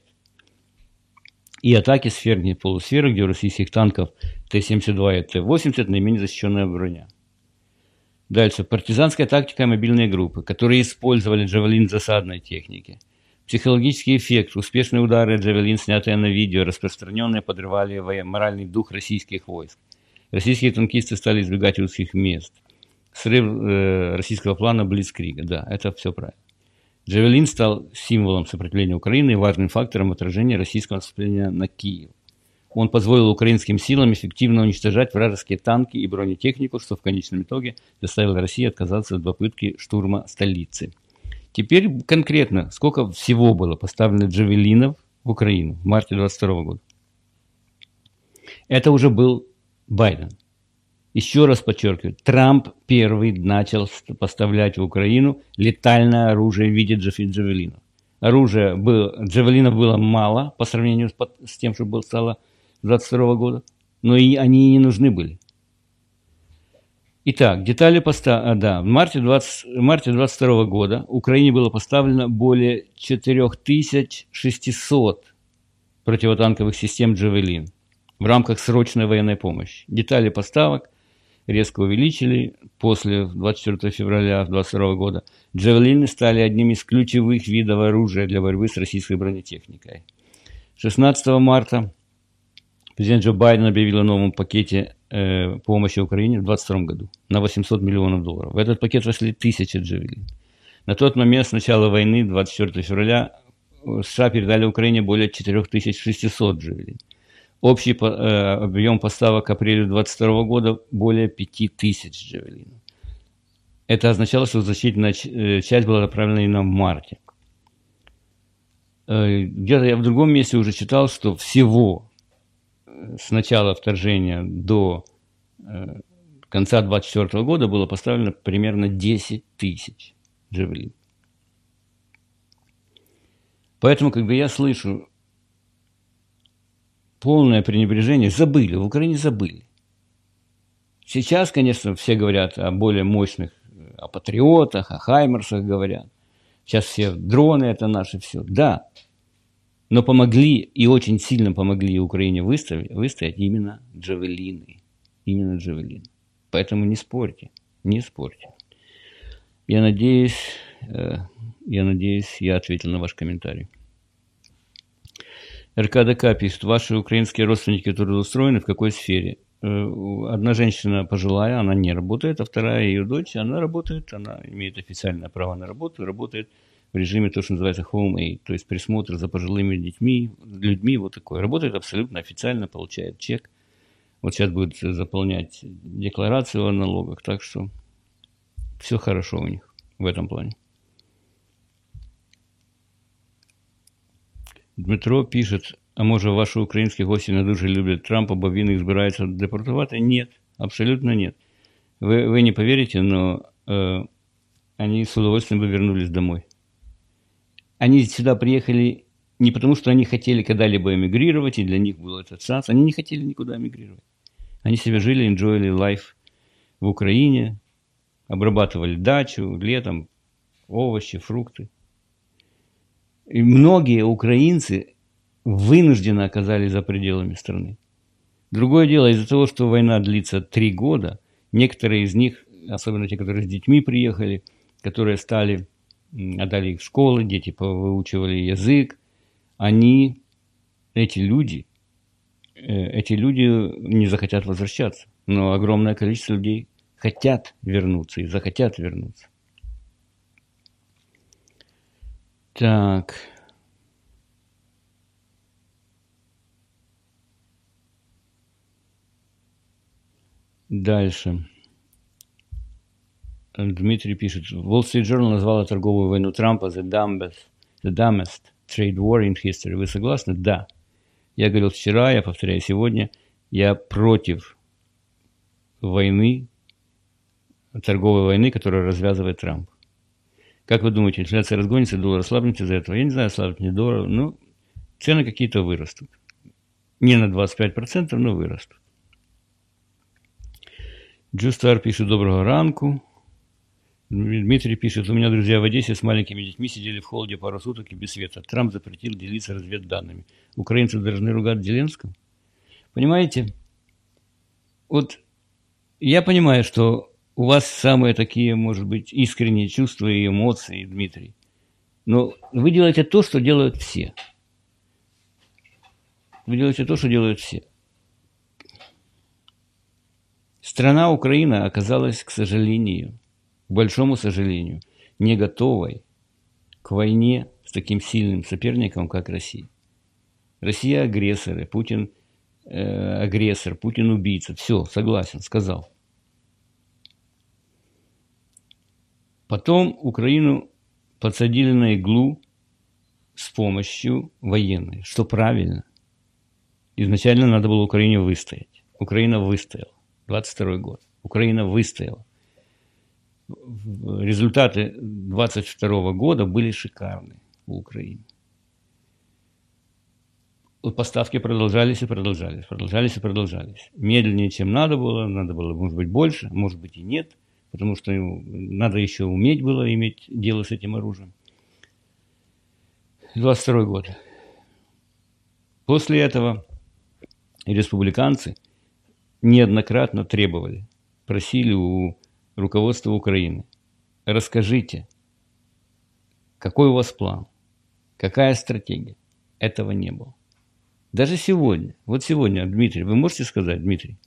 S1: И атаки сферной полусферы, где у российских танков Т семьдесят два и Т восемьдесят наименее защищенная броня. Дальше. Партизанская тактика и мобильные группы, которые использовали Джавелин в засадной технике. Психологический эффект. Успешные удары Джавелин, снятые на видео, распространенные, подрывали моральный дух российских войск. Российские танкисты стали избегать узких мест. Срыв э, российского плана Блицкрига. Да, это все правильно. Джавелин стал символом сопротивления Украины и важным фактором отражения российского наступления на Киев. Он позволил украинским силам эффективно уничтожать вражеские танки и бронетехнику, что в конечном итоге заставило Россию отказаться от попытки штурма столицы. Теперь конкретно, сколько всего было поставлено джавелинов в Украину в марте двадцать второго года. Это уже был Байден. Еще раз подчеркиваю, Трамп первый начал поставлять в Украину летальное оружие в виде джавелинов. Оружия было, джавелинов было мало по сравнению с, с тем, что было стало двадцать второго года, но и они и не нужны были. Итак, детали поста... а, да, в марте двадцать второго года Украине было поставлено более четыре тысячи шестьсот противотанковых систем «Джавелин» в рамках срочной военной помощи. Детали поставок резко увеличили после двадцать четвёртого февраля двадцать второго года. «Джавелины» стали одним из ключевых видов оружия для борьбы с российской бронетехникой. шестнадцатого марта президент Джо Байден объявил о новом пакете э, помощи Украине в двадцать втором году на восемьсот миллионов долларов. В этот пакет вошли тысячи джавелин. На тот момент, с начала войны, двадцать четвёртого февраля, США передали Украине более четыре тысячи шестьсот джавелин. Общий э, объем поставок к апрелю двадцать второго года более пять тысяч джавелинов. Это означало, что значительная часть была направлена именно в марте. Э, где-то я в другом месте уже читал, что всего с начала вторжения до э, конца двадцать четвёртого года было поставлено примерно десять тысяч джавелин. Поэтому, когда я слышу полное пренебрежение. Забыли, в Украине забыли. Сейчас, конечно, все говорят о более мощных, о патриотах, о хаймерсах говорят. Сейчас все дроны это наши, все. Да, но помогли и очень сильно помогли Украине выстоять, выстоять именно джавелины. Именно джавелины. Поэтому не спорьте, не спорьте. Я надеюсь, я надеюсь, я ответил на ваш комментарий. РКДК пишет, ваши украинские родственники трудоустроены в какой сфере? Одна женщина пожилая, она не работает, а вторая ее дочь, она работает, она имеет официальное право на работу, работает в режиме то, что называется home aid, то есть присмотр за пожилыми детьми, людьми, вот такое. Работает абсолютно официально, получает чек. Вот сейчас будет заполнять декларацию о налогах, так что все хорошо у них в этом плане. Дмитро пишет, а може ваші українські гості не дуже люблять Трампа, бо він їх збирається депортувати? Нет, абсолютно нет. Вы, вы не поверите, но э, они с удовольствием бы вернулись домой. Они сюда приехали не потому, что они хотели когда-либо эмигрировать, и для них был этот шанс. Они не хотели никуда эмигрировать. Они себе жили, enjoyали life в Украине, обрабатывали дачу, летом овощи, фрукты. И многие украинцы вынужденно оказались за пределами страны. Другое дело, из-за того, что война длится три года, некоторые из них, особенно те, которые с детьми приехали, которые стали, отдали их в школы, дети выучивали язык, они, эти люди, эти люди не захотят возвращаться. Но огромное количество людей хотят вернуться и захотят вернуться. Так. Дальше. Дмитрий пишет. Wall Street Journal назвала торговую войну Трампа the dumbest, the dumbest trade war in history. Вы согласны? Да. Я говорил вчера, я повторяю сегодня, я против войны, торговой войны, которую развязывает Трамп. Как вы думаете, инфляция разгонится, доллар ослабнет из-за этого? Я не знаю, ослабнет ли доллар, но цены какие-то вырастут. Не на двадцать пять процентов, но вырастут. Джустар пишет, доброго ранку. Дмитрий пишет, у меня друзья в Одессе с маленькими детьми сидели в холоде пару суток и без света. Трамп запретил делиться разведданными. Украинцы должны ругать Зеленского? Понимаете, вот я понимаю, что у вас самые такие, может быть, искренние чувства и эмоции, Дмитрий. Но вы делаете то, что делают все. Вы делаете то, что делают все. Страна Украина оказалась, к сожалению, к большому сожалению, не готовой к войне с таким сильным соперником, как Россия. Россия агрессор, Путин э, агрессор, Путин убийца. Все, согласен, сказал. Потом Украину подсадили на иглу с помощью военной, что правильно. Изначально надо было Украине выстоять. Украина выстояла. двадцать второй год. Украина выстояла. Результаты двадцать второго года были шикарны у Украины. Поставки продолжались и продолжались, продолжались и продолжались. Медленнее, чем надо было, надо было, может быть, больше, может быть, и нет, потому что надо еще уметь было иметь дело с этим оружием. двадцать второй год. После этого республиканцы неоднократно требовали, просили у руководства Украины, расскажите, какой у вас план, какая стратегия. Этого не было. Даже сегодня, вот сегодня, Дмитрий, вы можете сказать, Дмитрий,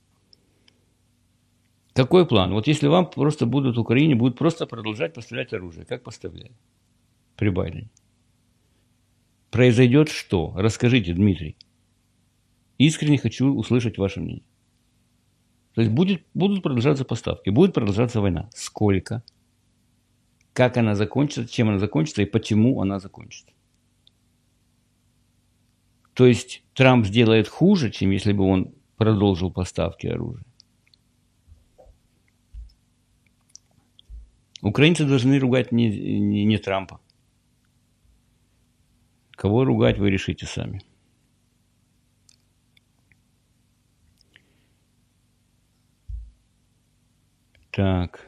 S1: какой план? Вот если вам просто будут в Украине, будут просто продолжать поставлять оружие, как поставляли при Байдене. Произойдет что? Расскажите, Дмитрий. Искренне хочу услышать ваше мнение. То есть будет, будут продолжаться поставки, будет продолжаться война. Сколько? Как она закончится, чем она закончится и почему она закончится. То есть Трамп сделает хуже, чем если бы он продолжил поставки оружия. Украинцы должны ругать не, не, не Трампа. Кого ругать, вы решите сами. Так.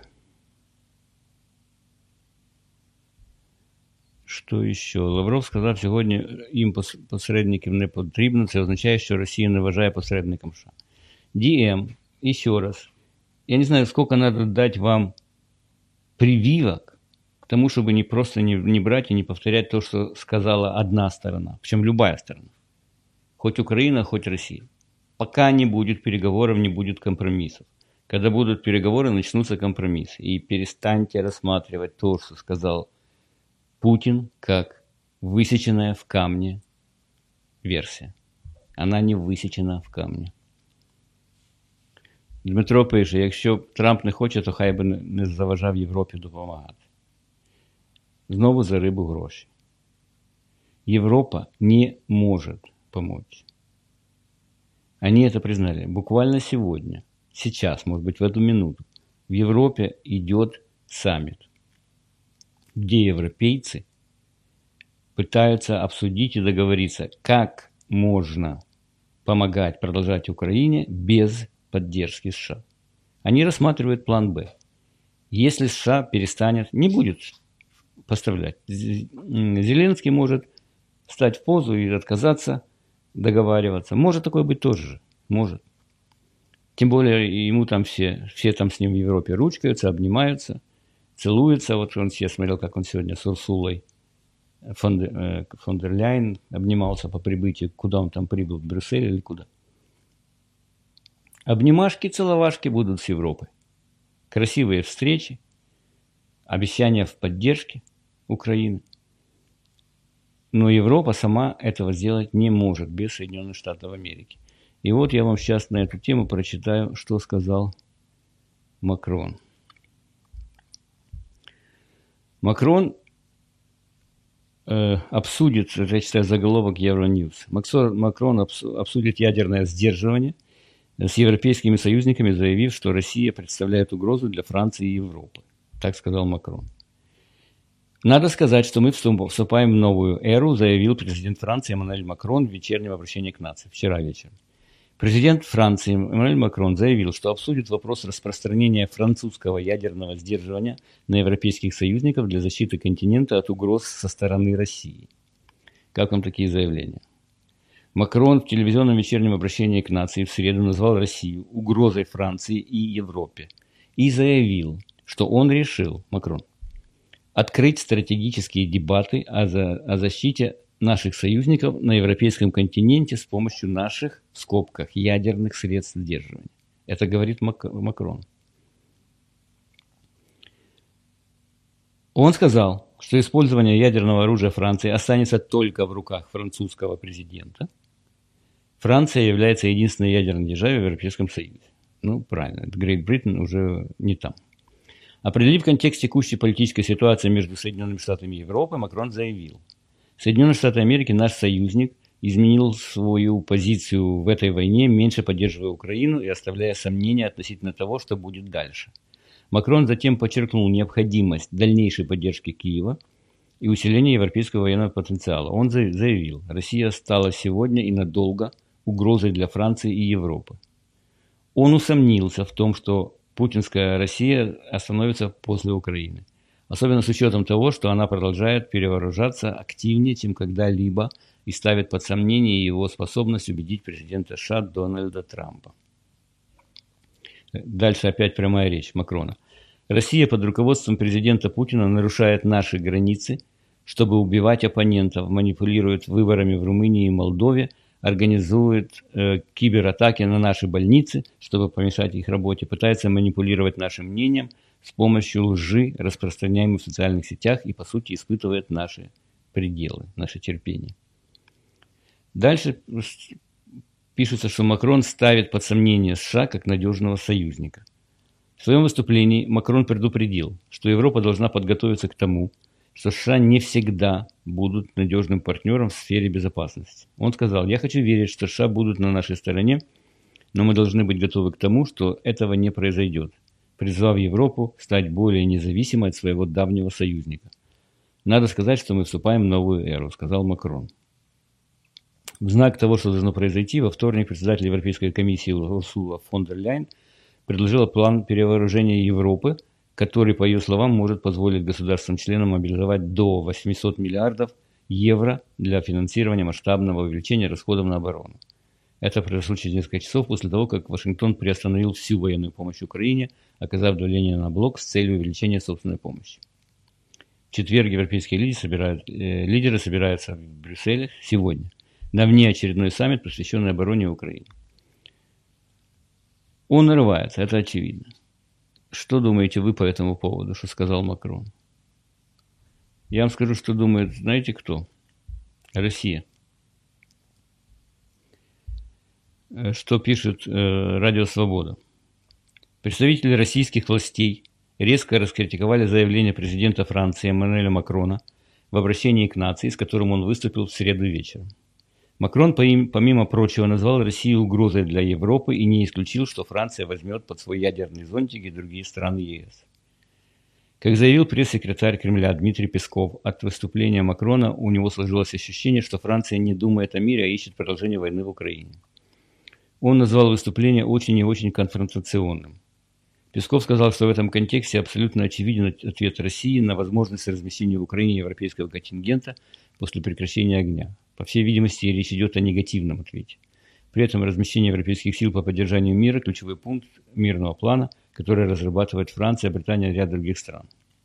S1: Що іще? Лавров сказав сьогодні, їм посередників не потрібно, це означає, що Росія не вважає посередником США. ді ем, еще раз, я не знаю, сколько надо дать вам прививок к тому, чтобы не просто не, не брать и не повторять то, что сказала одна сторона, причем любая сторона, хоть Украина, хоть Россия. Пока не будет переговоров, не будет компромиссов. Когда будут переговоры, начнутся компромиссы. И перестаньте рассматривать то, что сказал Путин, как высеченная в камне версия. Она не висічена в камні. Дмитро пише, якщо Трамп не хоче, то хай би не заважав Європі допомагати. Знову за рибу гроші. Европа не может помочь. Они это признали. Буквально сегодня, сейчас, может быть, в эту минуту, в Европе идет саммит, где европейцы пытаются обсудить и договориться, как можно помогать, продолжать Украине без поддержки США. Они рассматривают план «Б». Если США перестанет, не будет поставлять, Зеленский может встать в позу и отказаться договариваться. Может такое быть тоже. Может. Тем более ему там все, все там с ним в Европе ручкаются, обнимаются, целуются. Вот он, я смотрел, как он сегодня с Урсулой фон дер, фон дер Ляйен обнимался по прибытию. Куда он там прибыл? В Брюссель или куда? Обнимашки, целовашки будут с Европой. Красивые встречи, обещания в поддержке Украины. Но Европа сама этого сделать не может без Соединенных Штатов Америки. И вот я вам сейчас на эту тему прочитаю, что сказал Макрон. Макрон э, обсудит, я читаю заголовок Евроньюз, Макрон обсудит ядерное сдерживание с европейскими союзниками, заявив, что Россия представляет угрозу для Франции и Европы. Так сказал Макрон. Надо сказать, что мы вступаем в новую эру, заявил президент Франции Эммануэль Макрон в вечернем обращении к нации, вчера вечером. Президент Франции Эммануэль Макрон заявил, что обсудит вопрос распространения французского ядерного сдерживания на европейских союзников для защиты континента от угроз со стороны России. Как вам такие заявления? Макрон в телевизионном вечернем обращении к нации в среду назвал Россию угрозой Франции и Европе и заявил, что он решил, Макрон, открыть стратегические дебаты о, за, о защите наших союзников на европейском континенте с помощью наших, в скобках, ядерных средств сдерживания. Это говорит Мак, Макрон. Он сказал, что использование ядерного оружия Франции останется только в руках французского президента. Франция является единственной ядерной державой в Европейском Союзе. Ну, правильно, Great Britain уже не там. Определив контекст текущей политической ситуации между Соединенными Штатами и Европой, Макрон заявил, Соединенные Штаты Америки, наш союзник, изменил свою позицию в этой войне, меньше поддерживая Украину и оставляя сомнения относительно того, что будет дальше. Макрон затем подчеркнул необходимость дальнейшей поддержки Киева и усиления европейского военного потенциала. Он заявил, Россия стала сегодня и надолго угрозой для Франции и Европы. Он усомнился в том, что путинская Россия остановится после Украины. Особенно с учетом того, что она продолжает перевооружаться активнее, чем когда-либо, и ставит под сомнение его способность убедить президента США Дональда Трампа. Дальше опять прямая речь Макрона. Россия под руководством президента Путина нарушает наши границы, чтобы убивать оппонентов, манипулирует выборами в Румынии и Молдове, организует э, кибератаки на наши больницы, чтобы помешать их работе, пытается манипулировать нашим мнением с помощью лжи, распространяемой в социальных сетях, и, по сути, испытывает наши пределы, наше терпение. Дальше пишется, что Макрон ставит под сомнение США как надежного союзника. В своем выступлении Макрон предупредил, что Европа должна подготовиться к тому, что США не всегда будут надежным партнером в сфере безопасности. Он сказал, я хочу верить, что США будут на нашей стороне, но мы должны быть готовы к тому, что этого не произойдет, призвав Европу стать более независимой от своего давнего союзника. Надо сказать, что мы вступаем в новую эру, сказал Макрон. В знак того, что должно произойти, во вторник председатель Европейской комиссии Урсула фон дер Ляйен предложила план перевооружения Европы, который, по ее словам, может позволить государствам-членам мобилизовать до восьмисот миллиардов евро для финансирования масштабного увеличения расходов на оборону. Это произошло через несколько часов после того, как Вашингтон приостановил всю военную помощь Украине, оказав давление на блок с целью увеличения собственной помощи. В четверг европейские лидеры, собирают, э, лидеры собираются в Брюсселе сегодня на внеочередной саммит, посвященный обороне Украины. Он нарывается, это очевидно. Что думаете вы по этому поводу, что сказал Макрон? Я вам скажу, что думает, знаете кто? Россия. Что пишет э, Радио Свобода. Представители российских властей резко раскритиковали заявление президента Франции Эммануэля Макрона в обращении к нации, с которым он выступил в среду вечером. Макрон, помимо прочего, назвал Россию угрозой для Европы и не исключил, что Франция возьмет под свой ядерный зонтик и другие страны ЕС. Как заявил пресс-секретарь Кремля Дмитрий Песков, от выступления Макрона у него сложилось ощущение, что Франция не думает о мире, а ищет продолжение войны в Украине. Он назвал выступление очень и очень конфронтационным. Песков сказал, что в этом контексте абсолютно очевиден ответ России на возможность размещения в Украине европейского контингента после прекращения огня. По всей видимости, речь идет о негативном ответе. При этом размещение европейских сил по поддержанию мира – ключевой пункт мирного плана, который разрабатывает Франция, Британия и ряд других стран.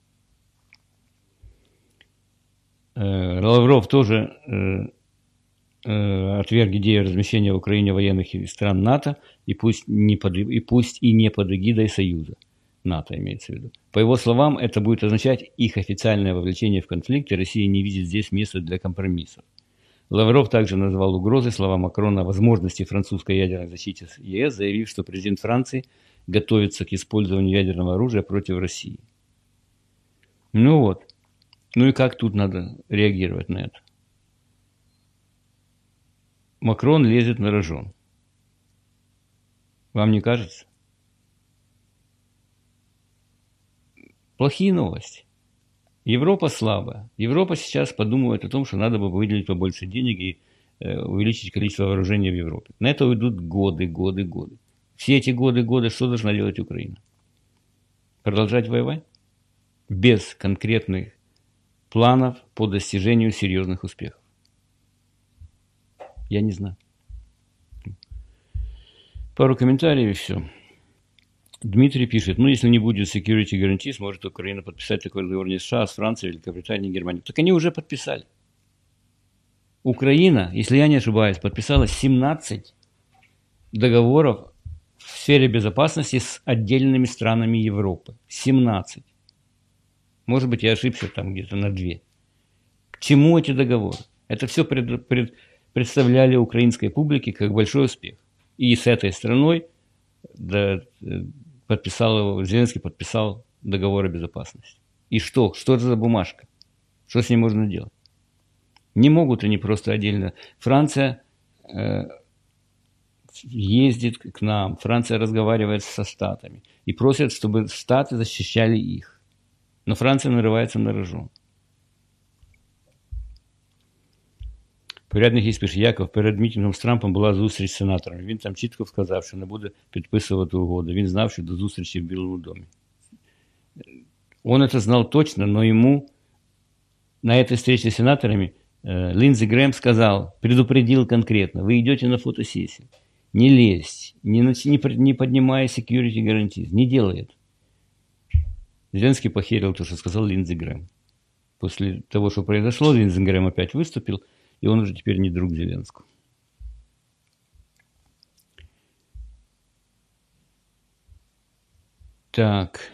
S1: Лавров тоже отверг идею размещения в Украине военных стран НАТО и пусть, не под, и пусть и не под эгидой Союза. НАТО имеется в виду. По его словам, это будет означать их официальное вовлечение в конфликт, и Россия не видит здесь места для компромиссов. Лавров также назвал угрозой слова Макрона о возможности французской ядерной защиты ЕС, заявив, что президент Франции готовится к использованию ядерного оружия против России. Ну вот. Ну и как тут надо реагировать на это? Макрон лезет на рожон. Вам не кажется? Плохие новости. Европа слабая. Европа сейчас подумывает о том, что надо бы выделить побольше денег и э, увеличить количество вооружений в Европе. На это уйдут годы, годы, годы. Все эти годы, годы, что должна делать Украина? Продолжать воевать? Без конкретных планов по достижению серьезных успехов. Я не знаю. Пару комментариев и все. Дмитрий пишет, ну если не будет security guarantee, сможет Украина подписать такой договор не США, а с Францией, Великобританией, Германией. Так они уже подписали. Украина, если я не ошибаюсь, подписала семнадцать договоров в сфере безопасности с отдельными странами Европы. семнадцать. Может быть, я ошибся там где-то на две. К чему эти договоры? Это все пред, пред, представляли украинской публике как большой успех. И с этой страной да, подписал его, Зеленский подписал договор о безопасности. И что? Что это за бумажка? Что с ней можно делать? Не могут они просто отдельно. Франция э, ездит к нам, Франция разговаривает со Штатами и просит, чтобы Штаты защищали их. Но Франция нарывается на рожон. Порядних із пише, Яков, перед мітингом з Трампом була зустріч з сенаторами. Він там чітко сказав, що не буде підписувати угоду. Він знав, що до зустрічі в Білому домі. Он это знал точно, но ему на этой встрече с сенаторами э, Линдзи Грэм сказал, предупредил конкретно, вы идете на фотосессию, не лезь, не, не, не поднимая security guarantees, не делай это. Зеленский похерил то, что сказал Линдзи Грэм. После того, что произошло, Линдзи Грэм опять выступил, и он уже теперь не друг Зеленского. Так.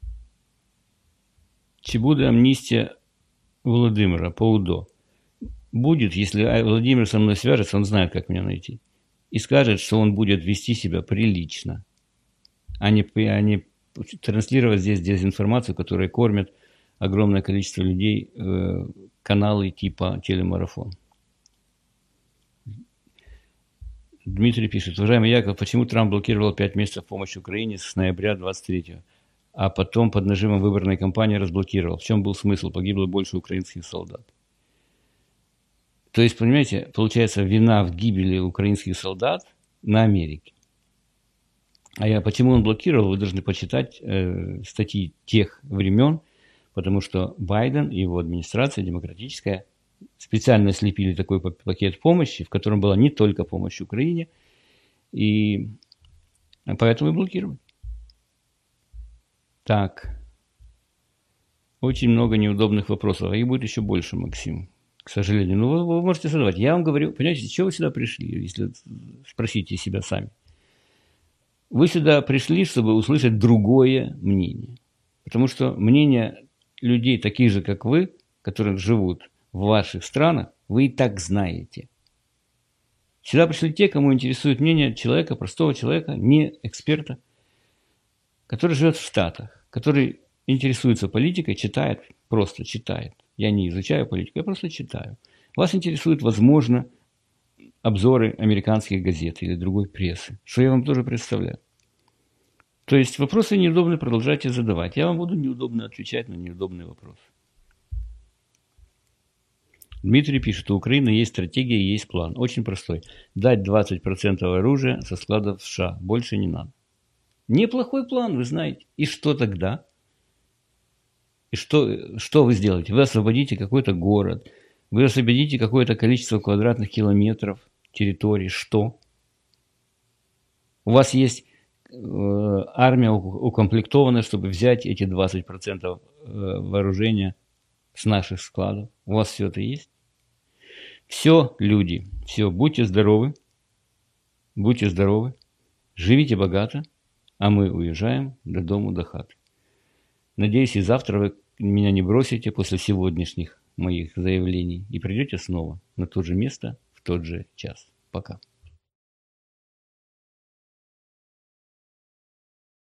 S1: Чи буде амнистия Владимира по УДО? Будет, если Владимир со мной свяжется, он знает, как меня найти. И скажет, что он будет вести себя прилично, а не, а не транслировать здесь дезинформацию, которая кормит огромное количество людей, э, каналы типа телемарафон. Дмитрий пишет, уважаемый Яков, почему Трамп блокировал пять месяцев помощи Украине с ноября двадцать третьего, а потом под нажимом выборной кампании разблокировал? В чем был смысл? Погибло больше украинских солдат. То есть, понимаете, получается, вина в гибели украинских солдат на Америке. А я, почему он блокировал, вы должны почитать э, статьи тех времен, потому что Байден и его администрация демократическая специально слепили такой пакет помощи, в котором была не только помощь Украине, и поэтому и блокировали. Так, очень много неудобных вопросов, а их будет еще больше, Максим, к сожалению. Ну, вы, вы можете задавать. Я вам говорю, понимаете, с чего вы сюда пришли, если спросите себя сами. Вы сюда пришли, чтобы услышать другое мнение. Потому что мнение людей, таких же, как вы, которые живут в ваших странах, вы и так знаете. Сюда пришли те, кому интересует мнение человека, простого человека, не эксперта, который живет в Штатах, который интересуется политикой, читает, просто читает. Я не изучаю политику, я просто читаю. Вас интересуют, возможно, обзоры американских газет или другой прессы, что я вам тоже представляю. То есть вопросы неудобные продолжайте задавать. Я вам буду неудобно отвечать на неудобные вопросы. Дмитрий пишет, у Украины есть стратегия и есть план. Очень простой. Дать двадцать процентов оружия со складов США. Больше не надо. Неплохой план, вы знаете. И что тогда? И что, что вы сделаете? Вы освободите какой-то город. Вы освободите какое-то количество квадратных километров территории. Что? У вас есть э, армия укомплектованная, чтобы взять эти двадцать процентов э, вооружения с наших складов. У вас все это есть? Все, люди, все, будьте здоровы, будьте здоровы, живите богато, а мы уезжаем до дому, до хаты. Надеюсь, и завтра вы меня не бросите после сегодняшних моих заявлений и придете снова на то же место в тот же час. Пока.